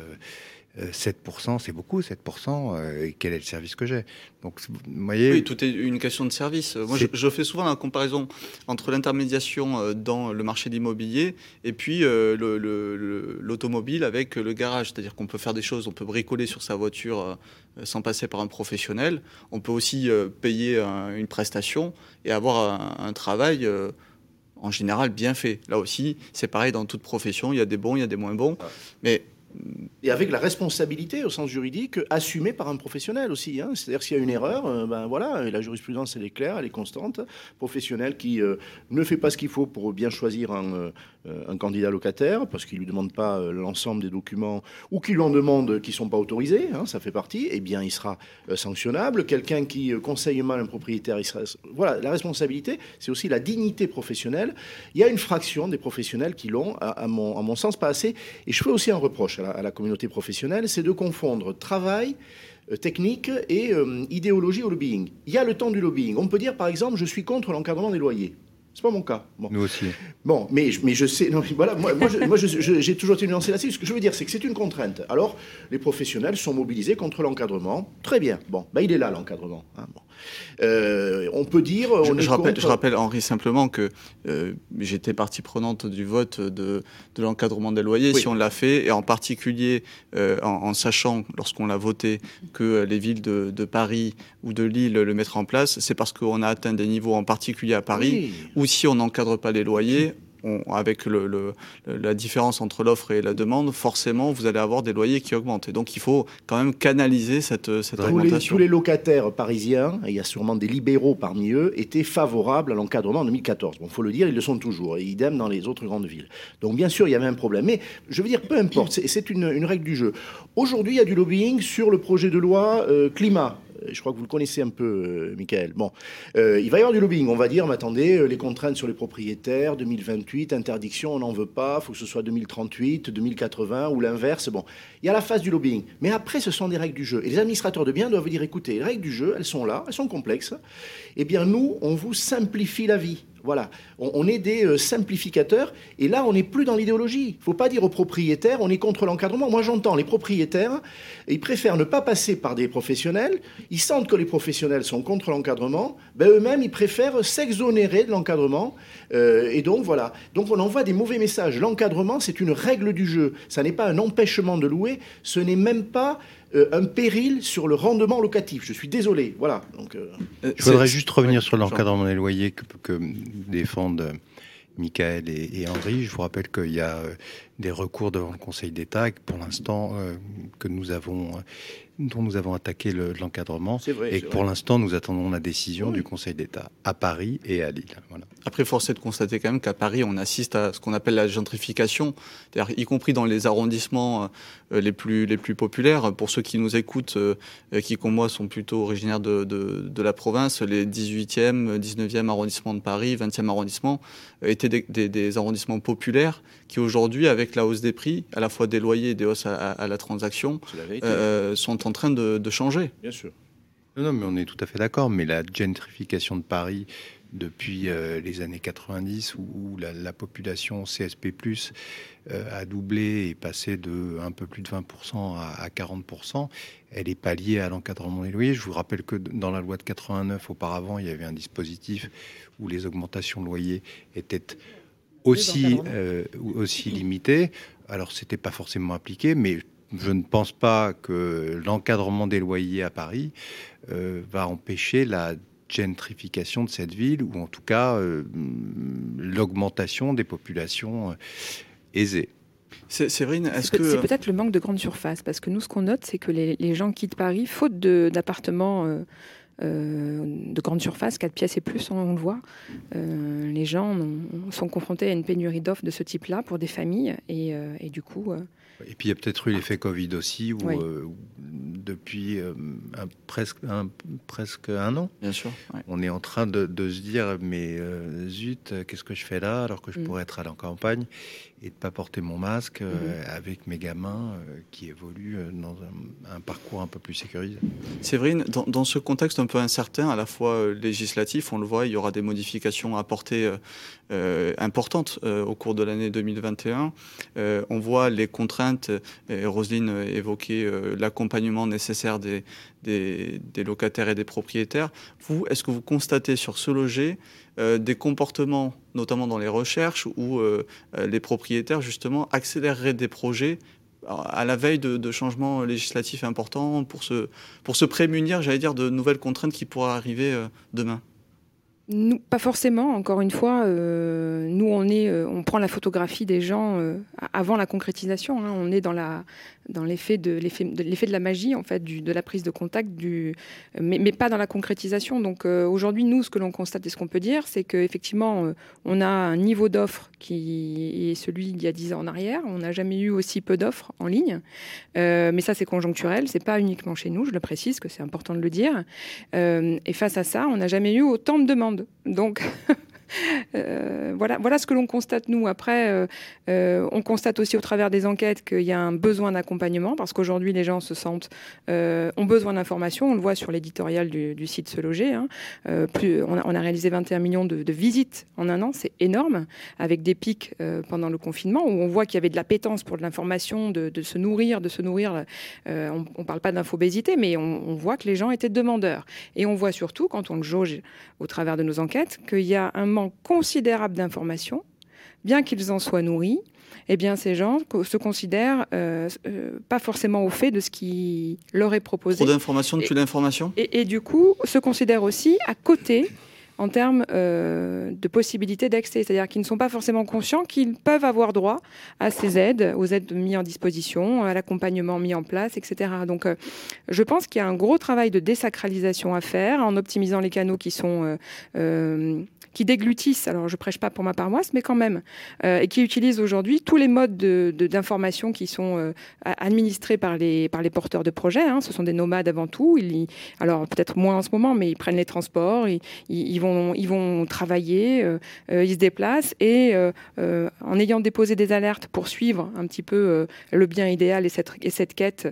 7%, c'est beaucoup, 7%, et quel est le service que j'ai? Donc, vous voyez... Oui, tout est une question de service. Moi, je fais souvent la comparaison entre l'intermédiation dans le marché de l'immobilier et puis l'automobile avec le garage. C'est-à-dire qu'on peut faire des choses, on peut bricoler sur sa voiture sans passer par un professionnel. On peut aussi payer une prestation et avoir un travail... en général bien fait. Là aussi, c'est pareil dans toute profession, il y a des bons, il y a des moins bons, mais... Et avec la responsabilité, au sens juridique, assumée par un professionnel aussi. Hein. C'est-à-dire que s'il y a une erreur, et la jurisprudence, elle est claire, elle est constante. Professionnel qui ne fait pas ce qu'il faut pour bien choisir un candidat locataire, parce qu'il ne lui demande pas l'ensemble des documents, ou qu'il lui en demande qui ne sont pas autorisés, hein, ça fait partie, eh bien, il sera sanctionnable. Quelqu'un qui conseille mal un propriétaire, il sera... Voilà, la responsabilité, c'est aussi la dignité professionnelle. Il y a une fraction des professionnels qui l'ont, à mon sens, pas assez. Et je fais aussi un reproche à la communauté professionnelle, c'est de confondre travail, technique et idéologie au lobbying. Il y a le temps du lobbying. On peut dire, par exemple, je suis contre l'encadrement des loyers. C'est pas mon cas. Bon. Nous aussi. Bon, mais je sais. Non, voilà, j'ai toujours été nuancé là-dessus. Ce que je veux dire, c'est que c'est une contrainte. Alors, les professionnels sont mobilisés contre l'encadrement. Très bien. Bon, il est là l'encadrement. Hein, bon. On peut dire. Je rappelle, Henri, simplement que j'étais partie prenante du vote de l'encadrement des loyers. Oui. Si on l'a fait, et en particulier en sachant, lorsqu'on l'a voté, que les villes de Paris ou de Lille le mettraient en place, c'est parce qu'on a atteint des niveaux, en particulier à Paris, où si on n'encadre pas les loyers, avec la différence entre l'offre et la demande, forcément, vous allez avoir des loyers qui augmentent. Et donc, il faut quand même canaliser cette augmentation. Tous les locataires parisiens, et il y a sûrement des libéraux parmi eux, étaient favorables à l'encadrement en 2014. Bon, il faut le dire, ils le sont toujours. Et idem dans les autres grandes villes. Donc, bien sûr, il y avait un problème. Mais, je veux dire, peu importe, c'est une règle du jeu. Aujourd'hui, il y a du lobbying sur le projet de loi climat. Je crois que vous le connaissez un peu, Michael. Bon, il va y avoir du lobbying. On va dire, mais attendez, les contraintes sur les propriétaires, 2028, interdiction, on n'en veut pas, il faut que ce soit 2038, 2080 ou l'inverse. Bon, il y a la phase du lobbying. Mais après, ce sont des règles du jeu. Et les administrateurs de biens doivent dire, écoutez, les règles du jeu, elles sont là, elles sont complexes. Eh bien, nous, on vous simplifie la vie. Voilà, on est des simplificateurs et là on n'est plus dans l'idéologie. Il ne faut pas dire aux propriétaires on est contre l'encadrement. Moi j'entends les propriétaires, ils préfèrent ne pas passer par des professionnels, ils sentent que les professionnels sont contre l'encadrement, eux-mêmes ils préfèrent s'exonérer de l'encadrement et donc voilà. Donc on envoie des mauvais messages. L'encadrement c'est une règle du jeu, ça n'est pas un empêchement de louer, ce n'est même pas un péril sur le rendement locatif. Je suis désolé. Voilà. Donc, je voudrais juste revenir sur l'encadrement des loyers que défendent Michael et Henri. Je vous rappelle qu'il y a des recours devant le Conseil d'État et que pour l'instant, dont nous avons attaqué l'encadrement. Et que pour l'instant, nous attendons la décision du Conseil d'État à Paris et à Lille. Voilà. Après, force est de constater quand même qu'à Paris, on assiste à ce qu'on appelle la gentrification, c'est-à-dire y compris dans les arrondissements les plus populaires. Pour ceux qui nous écoutent, qui comme moi sont plutôt originaires de la province, les 18e, 19e arrondissements de Paris, 20e arrondissement, étaient des arrondissements populaires qui aujourd'hui, avec la hausse des prix, à la fois des loyers et des hausses à la transaction, sont en train de changer. Bien sûr. Non, mais on est tout à fait d'accord. Mais la gentrification de Paris, depuis les années 90, où la population CSP+, a doublé et passé de un peu plus de 20% à 40%, elle n'est pas liée à l'encadrement des loyers. Je vous rappelle que dans la loi de 89, auparavant, il y avait un dispositif où les augmentations de loyers étaient aussi limitées. Alors, ce n'était pas forcément appliqué, mais je ne pense pas que l'encadrement des loyers à Paris va empêcher la gentrification de cette ville, ou en tout cas l'augmentation des populations aisées. Séverine, c'est peut-être le manque de grandes surfaces, parce que nous, ce qu'on note, c'est que les gens quittent Paris faute d'appartements de grande surface, 4 pièces et plus, on le voit. Les gens sont confrontés à une pénurie d'offres de ce type-là pour des familles, et du coup... Et puis il y a peut-être eu l'effet Covid aussi, où depuis presque un an, bien sûr, on est en train de se dire mais zut, qu'est-ce que je fais là alors que je pourrais être à la campagne et de ne pas porter mon masque avec mes gamins qui évoluent dans un parcours un peu plus sécurisé. Séverine, dans ce contexte un peu incertain, à la fois législatif, on le voit, il y aura des modifications apportées importantes au cours de l'année 2021. On voit les contraintes, et Roselyne évoquait l'accompagnement nécessaire des locataires et des propriétaires. Vous, est-ce que vous constatez sur ce loger des comportements, notamment dans les recherches, où les propriétaires, justement, accéléreraient des projets à la veille de changements législatifs importants pour se prémunir, j'allais dire, de nouvelles contraintes qui pourraient arriver demain? Nous, pas forcément. Encore une fois, nous, on prend la photographie des gens avant la concrétisation. Hein. On est dans l'effet de la magie, en fait, de la prise de contact, mais pas dans la concrétisation. Donc aujourd'hui, nous, ce que l'on constate et ce qu'on peut dire, c'est qu'effectivement, on a un niveau d'offre qui est celui d'il y a 10 ans en arrière. On n'a jamais eu aussi peu d'offres en ligne. Mais ça, c'est conjoncturel. C'est pas uniquement chez nous, je le précise, que c'est important de le dire. Et face à ça, on n'a jamais eu autant de demandes. Donc, Voilà ce que l'on constate, nous. Après, on constate aussi au travers des enquêtes qu'il y a un besoin d'accompagnement, parce qu'aujourd'hui, les gens ont besoin d'informations. On le voit sur l'éditorial du site Se Loger. On a réalisé 21 millions de visites en un an, c'est énorme, avec des pics pendant le confinement, où on voit qu'il y avait de l'appétence pour de l'information, de se nourrir. On ne parle pas d'infobésité, mais on voit que les gens étaient demandeurs. Et on voit surtout, quand on le jauge au travers de nos enquêtes, qu'il y a un manque considérable d'informations, bien qu'ils en soient nourris. Eh bien, ces gens se considèrent pas forcément au fait de ce qui leur est proposé. Trop d'informations tue l'information. Et du coup, se considèrent aussi à côté en termes de possibilités d'accès. C'est-à-dire qu'ils ne sont pas forcément conscients qu'ils peuvent avoir droit à ces aides, aux aides mises en disposition, à l'accompagnement mis en place, etc. Donc, je pense qu'il y a un gros travail de désacralisation à faire en optimisant les canaux qui déglutissent, alors je prêche pas pour ma paroisse, mais quand même, et qui utilisent aujourd'hui tous les modes d'information qui sont administrés par les porteurs de projets. Ce sont des nomades avant tout. Alors peut-être moins en ce moment, mais ils prennent les transports, ils vont travailler, ils se déplacent, et en ayant déposé des alertes pour suivre un petit peu le bien idéal et cette quête,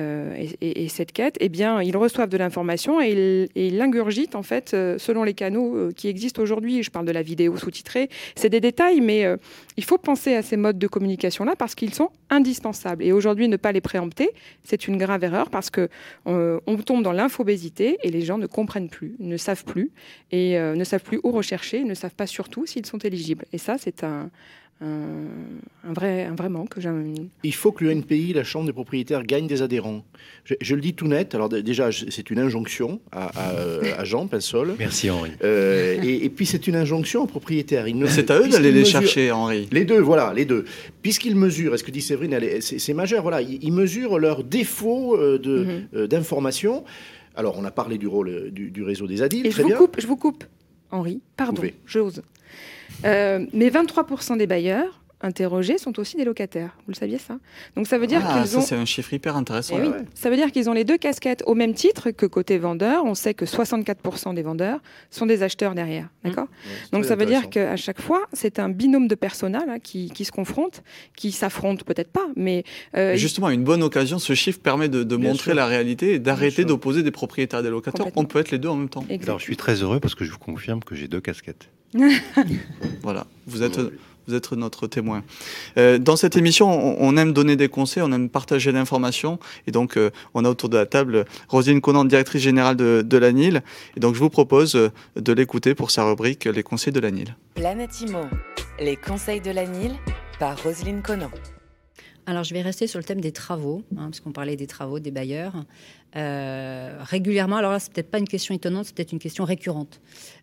eh bien, ils reçoivent de l'information et ils l'ingurgitent en fait selon les canaux qui existent aujourd'hui. Je parle de la vidéo sous-titrée. C'est des détails, mais il faut penser à ces modes de communication-là parce qu'ils sont indispensables. Et aujourd'hui, ne pas les préempter, c'est une grave erreur parce qu'on tombe dans l'infobésité et les gens ne comprennent plus, ne savent plus où rechercher, ne savent pas surtout s'ils sont éligibles. Et ça, c'est un vrai manque. Il faut que l'UNPI, la Chambre des propriétaires, gagne des adhérents. Je le dis tout net. Alors déjà, c'est une injonction à Jean Pinsol. Merci Henri. Et puis c'est une injonction aux propriétaires. C'est à eux d'aller les chercher, Henri. Les deux. Puisqu'ils mesurent, et ce que dit Séverine, c'est majeur, voilà, ils mesurent leur défaut d'information. Alors on a parlé du rôle du réseau des ADIL, très bien. Je vous coupe, Henri, pardon, j'ose. Mais 23% des bailleurs interrogés sont aussi des locataires. Vous le saviez, ça? Donc ça veut dire qu'ils ont... c'est un chiffre hyper intéressant. Oui. Ça veut dire qu'ils ont les deux casquettes au même titre que côté vendeur. On sait que 64% des vendeurs sont des acheteurs derrière. D'accord. Donc ça veut dire qu'à chaque fois, c'est un binôme de personnel qui se confrontent, qui s'affrontent peut-être pas, mais... Justement, une bonne occasion, ce chiffre permet de montrer la réalité et d'arrêter d'opposer des propriétaires et des locataires. On peut être les deux en même temps. Exactement. Alors je suis très heureux parce que je vous confirme que j'ai deux casquettes. Voilà, vous êtes notre témoin. Dans cette émission, on aime donner des conseils, on aime partager l'information. Et donc, on a autour de la table Roselyne Conant, directrice générale de l'ANIL. Et donc, je vous propose de l'écouter pour sa rubrique Les conseils de l'ANIL. Planète Imo, les conseils de l'ANIL par Roselyne Conant. Alors, je vais rester sur le thème des travaux, parce qu'on parlait des travaux, des bailleurs. Régulièrement, alors là, c'est peut-être pas une question étonnante, c'est peut-être une question récurrente.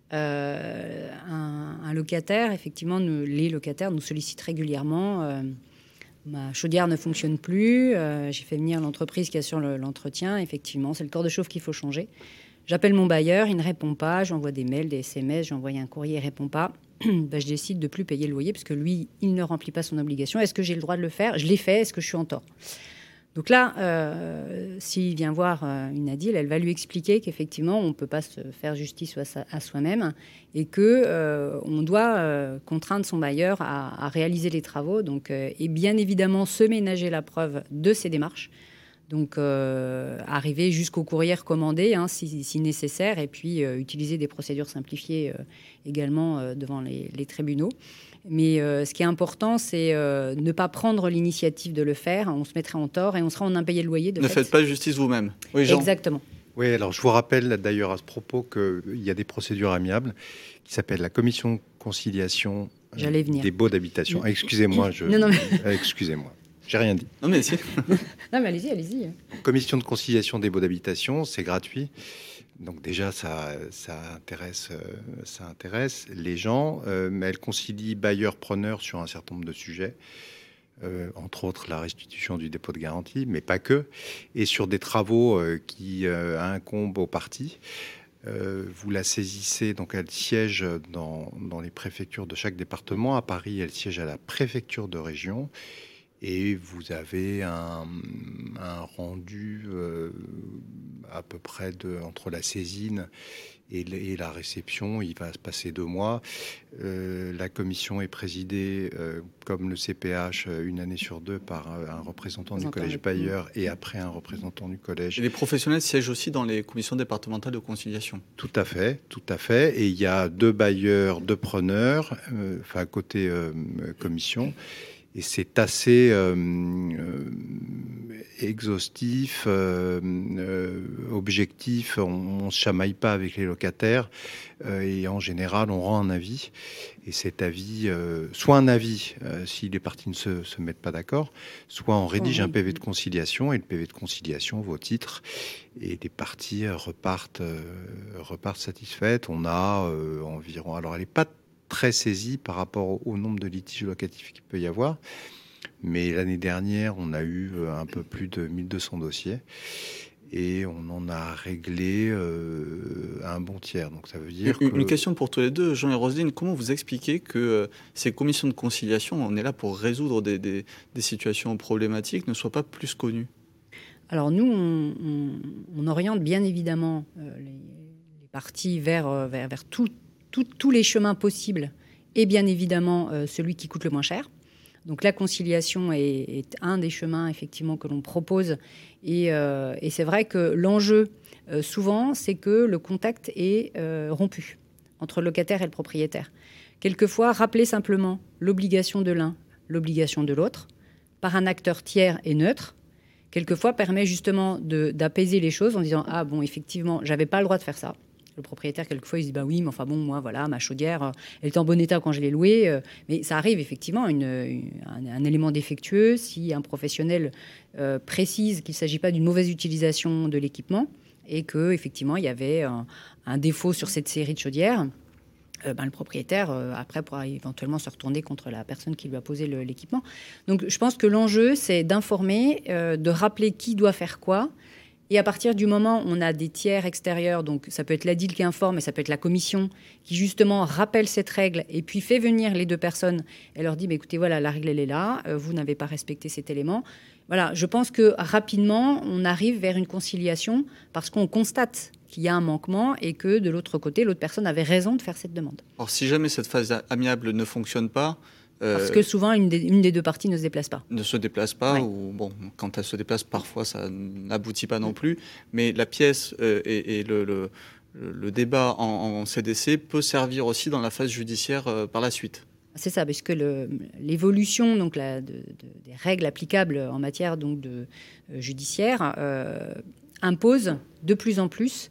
Un locataire, effectivement, les locataires nous sollicitent régulièrement. Ma chaudière ne fonctionne plus. J'ai fait venir l'entreprise qui assure l'entretien. Effectivement, c'est le corps de chauffe qu'il faut changer. J'appelle mon bailleur, il ne répond pas. J'envoie des mails, des SMS, j'envoie un courrier, il ne répond pas. Je décide de ne plus payer le loyer parce que lui, il ne remplit pas son obligation. Est-ce que j'ai le droit de le faire? Je l'ai fait. Est-ce que je suis en tort? Donc là, s'il vient voir une ADIL, elle va lui expliquer qu'effectivement, on ne peut pas se faire justice à soi-même et qu'on doit contraindre son bailleur à réaliser les travaux. Donc, et bien évidemment, se ménager la preuve de ses démarches. Donc, arriver jusqu'au courrier recommandé, si nécessaire, et puis utiliser des procédures simplifiées également devant les tribunaux. Mais ce qui est important, c'est ne pas prendre l'initiative de le faire. On se mettrait en tort et on sera en impayé de loyer. Ne faites pas justice vous-même. Oui, Jean. Exactement. Oui, alors je vous rappelle d'ailleurs à ce propos qu'il y a des procédures amiables qui s'appellent la commission de conciliation des baux d'habitation. Excusez-moi, excusez-moi. J'ai rien dit. Non mais si. Non mais allez-y. Commission de conciliation des baux d'habitation, c'est gratuit. Donc déjà, ça intéresse les gens, mais elle concilie bailleurs-preneurs sur un certain nombre de sujets, entre autres la restitution du dépôt de garantie, mais pas que, et sur des travaux qui incombent aux parties. Vous la saisissez, donc elle siège dans les préfectures de chaque département. À Paris, elle siège à la préfecture de région. Et vous avez un rendu à peu près entre la saisine et la réception, il va se passer 2 mois. La commission est présidée, comme le CPH, une année sur 2 par un représentant du collège bailleur et après un représentant du collège. Et les professionnels siègent aussi dans les commissions départementales de conciliation. Tout à fait. Et il y a 2 bailleurs, 2 preneurs, côté commission. Et c'est assez exhaustif, objectif. On ne se chamaille pas avec les locataires. Et en général, on rend un avis. Et cet avis, soit un avis si les parties ne se mettent pas d'accord, soit on rédige un PV de conciliation. Et le PV de conciliation vaut titre. Et les parties repartent satisfaites. On a environ... Alors, elle n'est pas très saisie par rapport au nombre de litiges locatifs qu'il peut y avoir. Mais l'année dernière, on a eu un peu plus de 1200 dossiers et on en a réglé un bon tiers. Donc ça veut dire Une question pour tous les deux, Jean et Roselyne, comment vous expliquez que ces commissions de conciliation, on est là pour résoudre des situations problématiques, ne soient pas plus connues ? Alors nous, on oriente bien évidemment les parties vers tous les chemins possibles et bien évidemment celui qui coûte le moins cher. Donc la conciliation est un des chemins effectivement que l'on propose et c'est vrai que l'enjeu souvent c'est que le contact est rompu entre le locataire et le propriétaire. Quelquefois, rappeler simplement l'obligation de l'un, l'obligation de l'autre par un acteur tiers et neutre, quelquefois permet justement d'apaiser les choses en disant « Ah bon, effectivement, j'avais pas le droit de faire ça ». Le propriétaire, quelquefois, il se dit « Bah oui, mais enfin bon, moi, voilà, ma chaudière, elle est en bon état quand je l'ai louée. » Mais ça arrive effectivement, un élément défectueux, si un professionnel précise qu'il ne s'agit pas d'une mauvaise utilisation de l'équipement et qu'effectivement, il y avait un défaut sur cette série de chaudières, le propriétaire, après, pourra éventuellement se retourner contre la personne qui lui a posé l'équipement. Donc, je pense que l'enjeu, c'est d'informer, de rappeler qui doit faire quoi. Et à partir du moment où on a des tiers extérieurs, donc ça peut être l'ADIL qui informe, mais ça peut être la commission qui justement rappelle cette règle et puis fait venir les 2 personnes et leur dit écoutez, voilà, la règle elle est là, vous n'avez pas respecté cet élément. Voilà, je pense que rapidement, on arrive vers une conciliation parce qu'on constate qu'il y a un manquement et que de l'autre côté, l'autre personne avait raison de faire cette demande. Alors si jamais cette phase amiable ne fonctionne pas, parce que souvent, une des 2 parties ne se déplace pas. Ne se déplace pas, ouais. Ou bon, quand elle se déplace, parfois ça n'aboutit pas non plus. Mais la pièce et le débat en CDC peut servir aussi dans la phase judiciaire par la suite. C'est ça, parce que l'évolution donc, des règles applicables en matière donc, judiciaire impose de plus en plus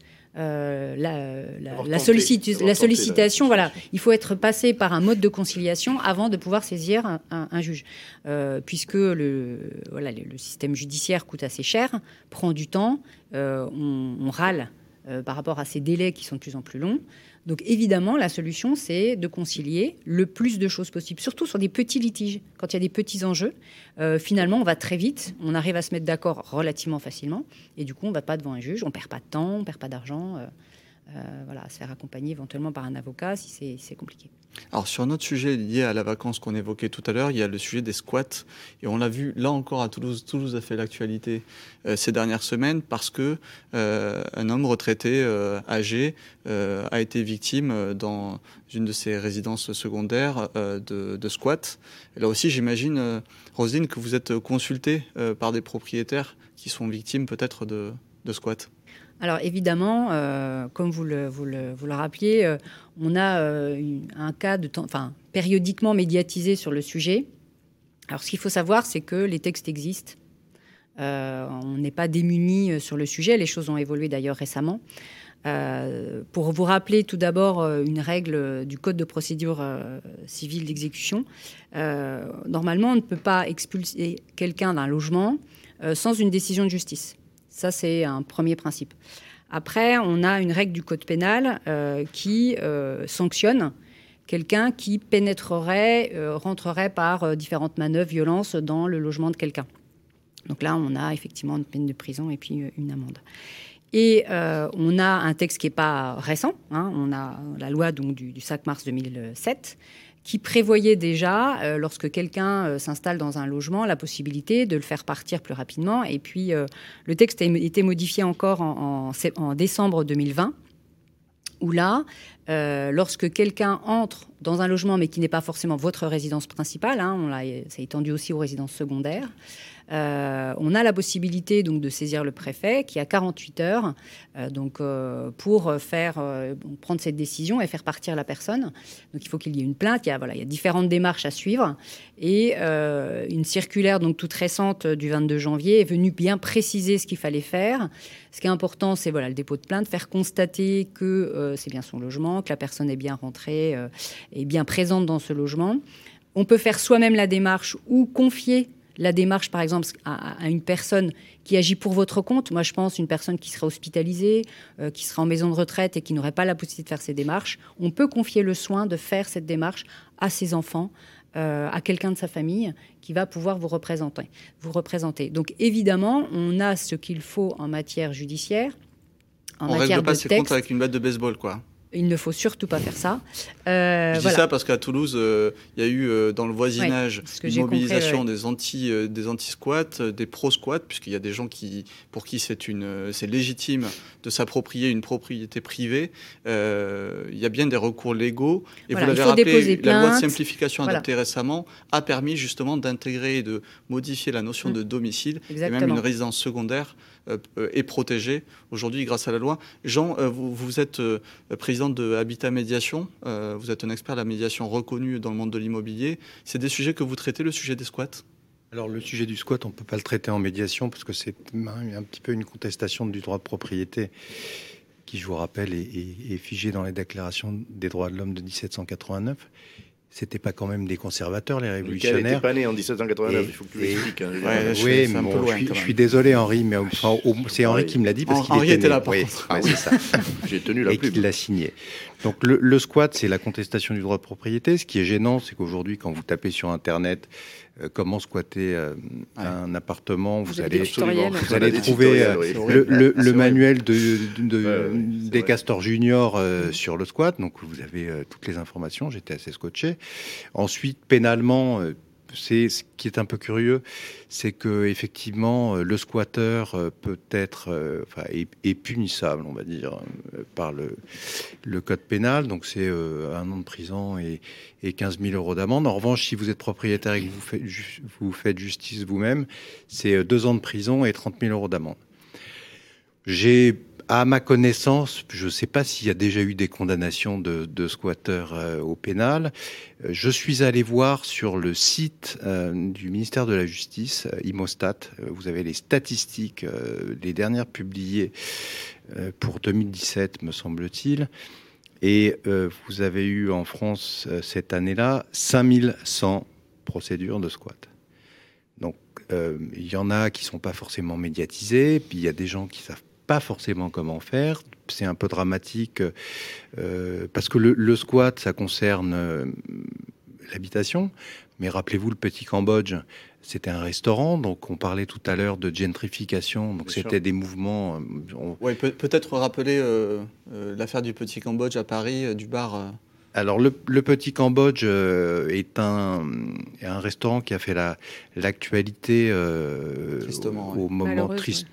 la sollicitation. Voilà, il faut être passé par un mode de conciliation avant de pouvoir saisir un juge, puisque le système judiciaire coûte assez cher, prend du temps, on râle par rapport à ces délais qui sont de plus en plus longs. Donc évidemment, la solution, c'est de concilier le plus de choses possible, surtout sur des petits litiges. Quand il y a des petits enjeux, finalement, on va très vite, on arrive à se mettre d'accord relativement facilement, et du coup, on ne va pas devant un juge, on ne perd pas de temps, on ne perd pas d'argent, à se faire accompagner éventuellement par un avocat si c'est compliqué. Alors sur un autre sujet lié à la vacance qu'on évoquait tout à l'heure, il y a le sujet des squats. Et on l'a vu là encore à Toulouse. Toulouse a fait l'actualité ces dernières semaines parce que un homme retraité âgé a été victime dans une de ses résidences secondaires de squats. Et là aussi, j'imagine, Roselyne, que vous êtes consultée par des propriétaires qui sont victimes peut-être de squats. Alors évidemment, comme vous le rappeliez, on a un cas périodiquement médiatisé sur le sujet. Alors ce qu'il faut savoir, c'est que les textes existent. On n'est pas démunis sur le sujet. Les choses ont évolué d'ailleurs récemment. Pour vous rappeler tout d'abord une règle du Code de procédure civile d'exécution, normalement on ne peut pas expulser quelqu'un d'un logement sans une décision de justice. Ça, c'est un premier principe. Après, on a une règle du code pénal qui sanctionne quelqu'un qui rentrerait par différentes manœuvres, violences dans le logement de quelqu'un. Donc là, on a effectivement une peine de prison et puis une amende. Et on a un texte qui n'est pas récent. On a la loi donc, du 5 mars 2007 qui prévoyait déjà, lorsque quelqu'un s'installe dans un logement, la possibilité de le faire partir plus rapidement. Et puis, le texte a été modifié encore en décembre 2020, où là, lorsque quelqu'un entre dans un logement, mais qui n'est pas forcément votre résidence principale, ça est étendu aussi aux résidences secondaires, on a la possibilité donc, de saisir le préfet qui a 48 heures pour prendre cette décision et faire partir la personne. Donc il faut qu'il y ait une plainte, il y a différentes démarches à suivre. Et une circulaire donc, toute récente du 22 janvier est venue bien préciser ce qu'il fallait faire. Ce qui est important, c'est le dépôt de plainte, faire constater que c'est bien son logement, que la personne est bien rentrée, est bien présente dans ce logement. On peut faire soi-même la démarche ou confier la démarche, par exemple, à une personne qui agit pour votre compte. Moi, je pense une personne qui serait hospitalisée, qui serait en maison de retraite et qui n'aurait pas la possibilité de faire ces démarches. On peut confier le soin de faire cette démarche à ses enfants, à quelqu'un de sa famille qui va pouvoir vous représenter. Donc, évidemment, on a ce qu'il faut en matière judiciaire, en matière de texte. On règle pas ses comptes avec une batte de baseball, quoi. Il ne faut surtout pas faire ça. Je dis ça parce qu'à Toulouse, il y a eu dans le voisinage une mobilisation des anti-squats, des pro-squats, puisqu'il y a des gens pour qui c'est légitime de s'approprier une propriété privée. Il y a bien des recours légaux. Et vous l'avez rappelé, la loi de simplification adoptée récemment a permis justement d'intégrer et de modifier la notion de domicile. Exactement. Et même une résidence secondaire est protégée aujourd'hui grâce à la loi. Jean, vous êtes président de Habitat Médiation. Vous êtes un expert de la médiation reconnu dans le monde de l'immobilier. C'est des sujets que vous traitez, le sujet des squats ? Alors le sujet du squat, on ne peut pas le traiter en médiation parce que c'est un petit peu une contestation du droit de propriété qui, je vous rappelle, est figé dans les déclarations des droits de l'homme de 1789. C'était pas quand même des conservateurs, les révolutionnaires. Michael n'était pas né en 1789, il faut que tu l'expliques. Oui, mais bon, je suis désolé, Henri, mais c'est Henri qui me l'a dit parce qu'il était là, par contre. C'est ça. J'ai tenu la plume. Et qu'il l'a signé. Donc le squat, c'est la contestation du droit de propriété. Ce qui est gênant, c'est qu'aujourd'hui, quand vous tapez sur Internet comment squatter un appartement, vous allez trouver le manuel des Castors Junior sur le squat. Donc vous avez toutes les informations. J'étais assez scotché. Ensuite, pénalement, ce qui est un peu curieux, c'est que effectivement le squatteur peut être est punissable, on va dire, par le code pénal. Donc c'est 1 an de prison et 15 000 euros d'amende. En revanche, si vous êtes propriétaire et que vous faites justice vous-même, c'est 2 ans de prison et 30 000 euros d'amende. À ma connaissance, je ne sais pas s'il y a déjà eu des condamnations de squatteurs au pénal. Je suis allé voir sur le site du ministère de la Justice, Imostat. Vous avez les statistiques, les dernières publiées pour 2017, me semble-t-il. Et vous avez eu en France, cette année-là, 5100 procédures de squat. Donc, il y en a qui ne sont pas forcément médiatisées, puis il y a des gens qui savent pas forcément comment faire. C'est un peu dramatique parce que le squat, ça concerne l'habitation. Mais rappelez-vous, le Petit Cambodge, c'était un restaurant. Donc, on parlait tout à l'heure de gentrification. Donc, c'était des mouvements... Oui, peut-être rappeler l'affaire du Petit Cambodge à Paris, du bar... Alors, le Petit Cambodge est un restaurant qui a fait l'actualité au moment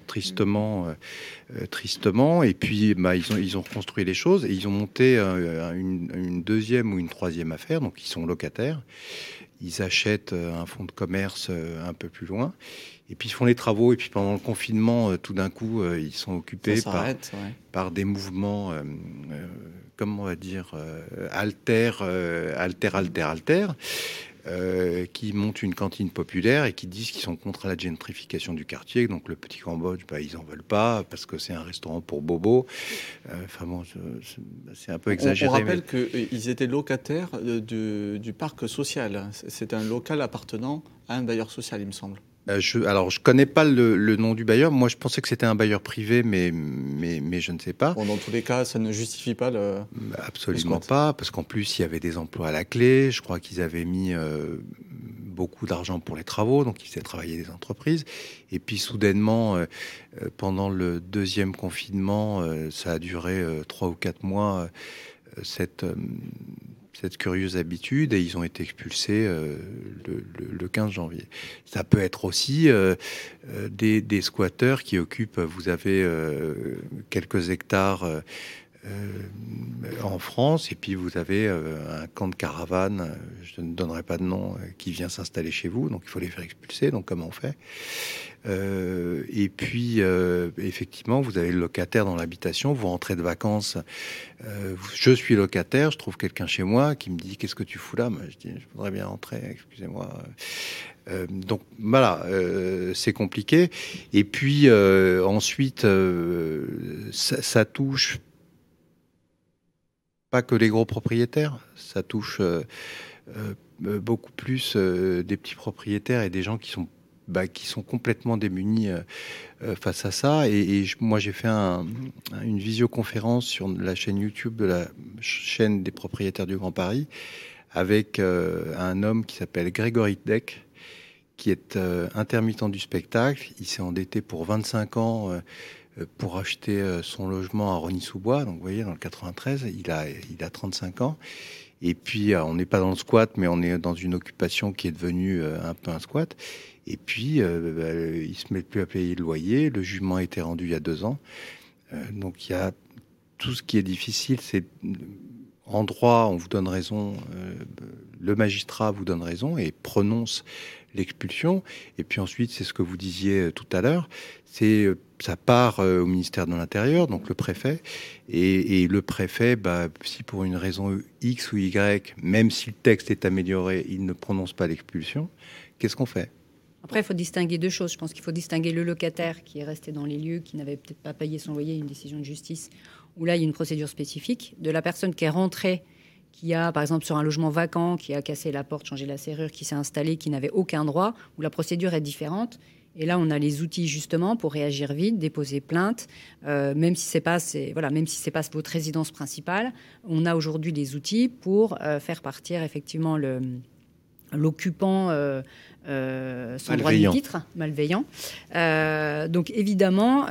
tristement. Et puis, ils ont reconstruit les choses et ils ont monté une deuxième ou une troisième affaire. Donc, ils sont locataires. Ils achètent un fonds de commerce un peu plus loin. Et puis, ils font les travaux. Et puis, pendant le confinement, tout d'un coup, ils sont occupés par des mouvements... comment on va dire, alter, qui montent une cantine populaire et qui disent qu'ils sont contre la gentrification du quartier. Donc le Petit Cambodge, ils n'en veulent pas parce que c'est un restaurant pour bobos. C'est un peu exagéré. On rappelle qu'ils étaient locataires du parc social. C'est un local appartenant à un bailleur social, il me semble. Je connais pas le nom du bailleur. Moi, je pensais que c'était un bailleur privé, mais je ne sais pas. Bon, dans tous les cas, ça ne justifie pas absolument pas, parce qu'en plus, il y avait des emplois à la clé. Je crois qu'ils avaient mis beaucoup d'argent pour les travaux, donc ils faisaient travailler des entreprises. Et puis, soudainement, pendant le deuxième confinement, ça a duré 3 ou 4 mois. cette curieuse habitude et ils ont été expulsés le 15 janvier. Ça peut être aussi des squatteurs qui occupent, vous avez quelques hectares en France, et puis vous avez un camp de caravane, je ne donnerai pas de nom, qui vient s'installer chez vous, donc il faut les faire expulser, donc comment on fait ? Et puis effectivement vous avez le locataire dans l'habitation, vous rentrez de vacances, je suis locataire, je trouve quelqu'un chez moi qui me dit qu'est-ce que tu fous là ? Moi, je dis je voudrais bien rentrer, excusez-moi. Donc voilà, c'est compliqué. Et puis ensuite ça touche pas que les gros propriétaires, ça touche beaucoup plus des petits propriétaires et des gens qui sont complètement démunis face à ça. Et moi, j'ai fait une visioconférence sur la chaîne YouTube de la chaîne des propriétaires du Grand Paris avec un homme qui s'appelle Grégory Deck, qui est intermittent du spectacle. Il s'est endetté pour 25 ans pour acheter son logement à Rosny-sous-Bois. Donc, vous voyez, dans le 93, il a 35 ans. Et puis, on n'est pas dans le squat, mais on est dans une occupation qui est devenue un peu un squat. Et puis, il ne se met plus à payer le loyer. Le jugement a été rendu il y a 2 ans. Donc, il y a tout ce qui est difficile. C'est en droit, on vous donne raison. Le magistrat vous donne raison et prononce l'expulsion. Et puis ensuite, c'est ce que vous disiez tout à l'heure. Ça part au ministère de l'Intérieur, donc le préfet. Et le préfet, si pour une raison X ou Y, même si le texte est amélioré, il ne prononce pas l'expulsion, qu'est-ce qu'on fait ? Après, il faut distinguer 2 choses. Je pense qu'il faut distinguer le locataire qui est resté dans les lieux, qui n'avait peut-être pas payé son loyer, une décision de justice, où là, il y a une procédure spécifique, de la personne qui est rentrée, qui a, par exemple, sur un logement vacant, qui a cassé la porte, changé la serrure, qui s'est installé, qui n'avait aucun droit, où la procédure est différente. Et là, on a les outils, justement, pour réagir vite, déposer plainte, même si c'est pas votre résidence principale. On a aujourd'hui des outils pour faire partir, effectivement, l'occupant sans droit ni titre, malveillant. Donc, évidemment...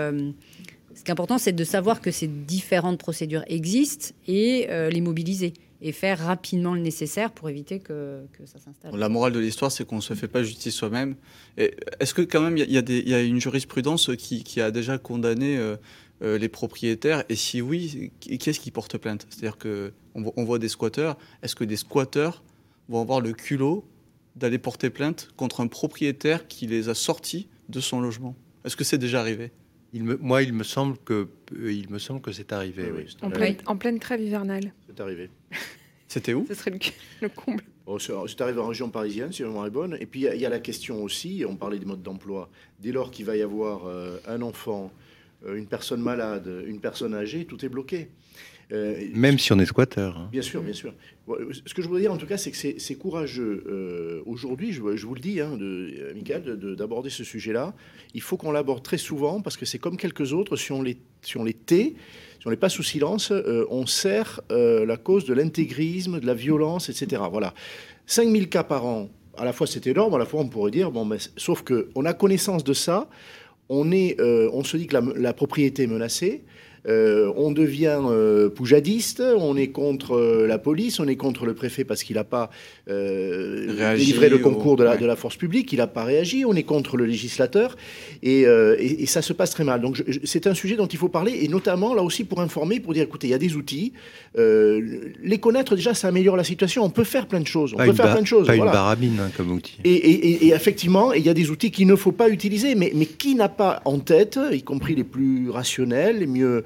ce qui est important, c'est de savoir que ces différentes procédures existent et les mobiliser et faire rapidement le nécessaire pour éviter que ça s'installe. La morale de l'histoire, c'est qu'on ne se fait pas justice soi-même. Et est-ce que quand même, il y a une jurisprudence qui a déjà condamné les propriétaires ? Et si oui, qui est-ce qui porte plainte ? C'est-à-dire qu'on voit des squatteurs. Est-ce que des squatteurs vont avoir le culot d'aller porter plainte contre un propriétaire qui les a sortis de son logement ? Est-ce que c'est déjà arrivé ? Il me semble que c'est arrivé. Oui. En pleine trêve hivernale. C'est arrivé. C'était où ? Ce serait le comble. C'est arrivé en région parisienne, si la mémoire est bonne. Et puis, il y a la question aussi, on parlait des modes d'emploi. Dès lors qu'il va y avoir un enfant, une personne malade, une personne âgée, tout est bloqué. Même si on est squatteur. Hein. Bien sûr, bien sûr. Ce que je voudrais dire, en tout cas, c'est que c'est courageux. Aujourd'hui, je vous le dis, Michael, d'aborder ce sujet-là. Il faut qu'on l'aborde très souvent, parce que c'est comme quelques autres, si on les tait, si on les passe sous silence, on sert la cause de l'intégrisme, de la violence, etc. Voilà. 5000 cas par an, à la fois c'est énorme, à la fois on pourrait dire, sauf qu'on a connaissance de ça, on se dit que la propriété est menacée, on devient poujadiste, on est contre la police, on est contre le préfet parce qu'il n'a pas délivré le concours de la force publique, il n'a pas réagi, on est contre le législateur, et ça se passe très mal. Donc c'est un sujet dont il faut parler, et notamment là aussi pour informer, pour dire écoutez, il y a des outils, les connaître déjà, ça améliore la situation, on peut faire plein de choses. Pas une barabine comme outil. Et effectivement, il y a des outils qu'il ne faut pas utiliser, mais qui n'a pas en tête, y compris les plus rationnels, les mieux...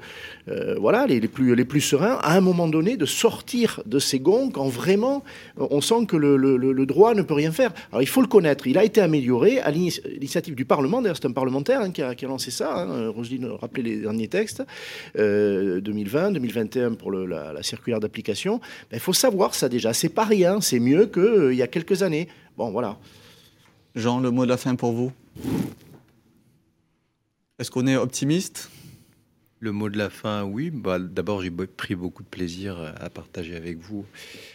les plus sereins, à un moment donné, de sortir de ces gonds quand vraiment on sent que le droit ne peut rien faire. Alors il faut le connaître, il a été amélioré à l'initiative du Parlement, d'ailleurs c'est un parlementaire qui a lancé ça, Roselyne rappelait les derniers textes, 2020, 2021 pour la circulaire d'application. Il faut savoir ça déjà, c'est pas rien, c'est mieux qu'il y a quelques années. Bon, voilà. Jean, le mot de la fin pour vous ? Est-ce qu'on est optimiste ? Le mot de la fin, oui. D'abord, j'ai pris beaucoup de plaisir à partager avec vous.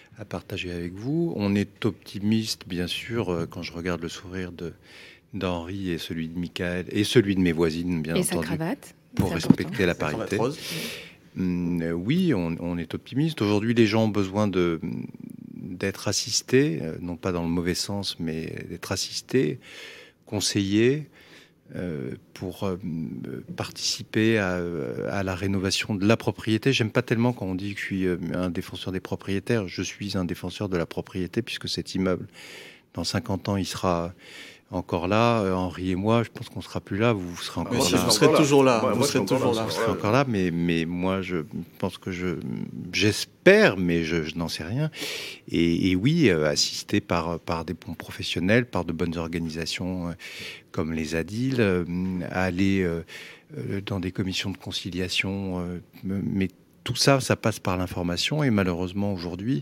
On est optimiste, bien sûr, quand je regarde le sourire d'Henri et celui de Michael et celui de mes voisines, bien entendu. Et sa cravate. Pour respecter la parité. Oui, on est optimiste. Aujourd'hui, les gens ont besoin d'être assistés, non pas dans le mauvais sens, mais d'être assistés, conseillés, pour participer à la rénovation de la propriété. J'aime pas tellement quand on dit que je suis un défenseur des propriétaires. Je suis un défenseur de la propriété, puisque cet immeuble, dans 50 ans, il sera encore là. Henri et moi, je pense qu'on sera plus là. Vous serez encore là. Vous serez toujours là. Vous serez encore là. Mais moi, je pense que j'espère, mais je n'en sais rien. Et oui, assisté par des bons professionnels, par de bonnes organisations comme les ADIL, aller dans des commissions de conciliation. Mais tout ça passe par l'information. Et malheureusement, aujourd'hui,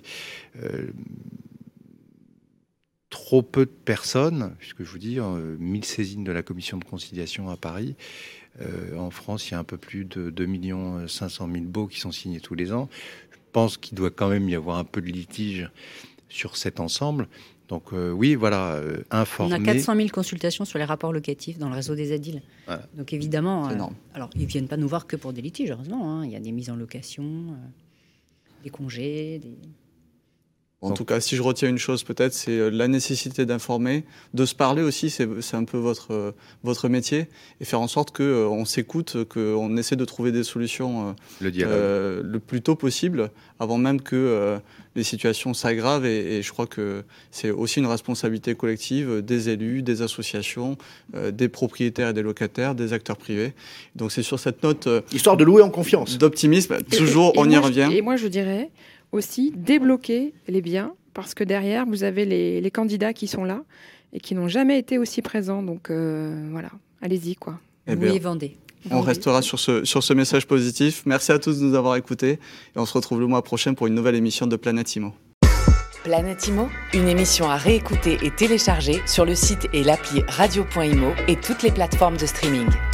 trop peu de personnes, puisque je vous dis, 1000 saisines de la commission de conciliation à Paris. En France, il y a un peu plus de 2 500 000 baux qui sont signés tous les ans. Je pense qu'il doit quand même y avoir un peu de litige sur cet ensemble. Donc oui, voilà, informer. On a 400 000 consultations sur les rapports locatifs dans le réseau des ADIL. Voilà. Donc évidemment, alors ils ne viennent pas nous voir que pour des litiges, heureusement. Hein. Il y a des mises en location, des congés, En tout cas, si je retiens une chose peut-être, c'est la nécessité d'informer, de se parler aussi, c'est un peu votre métier, et faire en sorte qu'on s'écoute, qu'on essaie de trouver des solutions le plus tôt possible, avant même que les situations s'aggravent, et je crois que c'est aussi une responsabilité collective des élus, des associations, des propriétaires et des locataires, des acteurs privés. Donc c'est sur cette note... Histoire de louer en confiance. D'optimisme, toujours, on y revient. Et moi je dirais... aussi débloquer les biens, parce que derrière, vous avez les candidats qui sont là et qui n'ont jamais été aussi présents. Donc voilà, allez-y, quoi. Oui, vendez. On restera sur ce message positif. Merci à tous de nous avoir écoutés et on se retrouve le mois prochain pour une nouvelle émission de Planète Immo. Planète Immo, une émission à réécouter et télécharger sur le site et l'appli radio.imo et toutes les plateformes de streaming.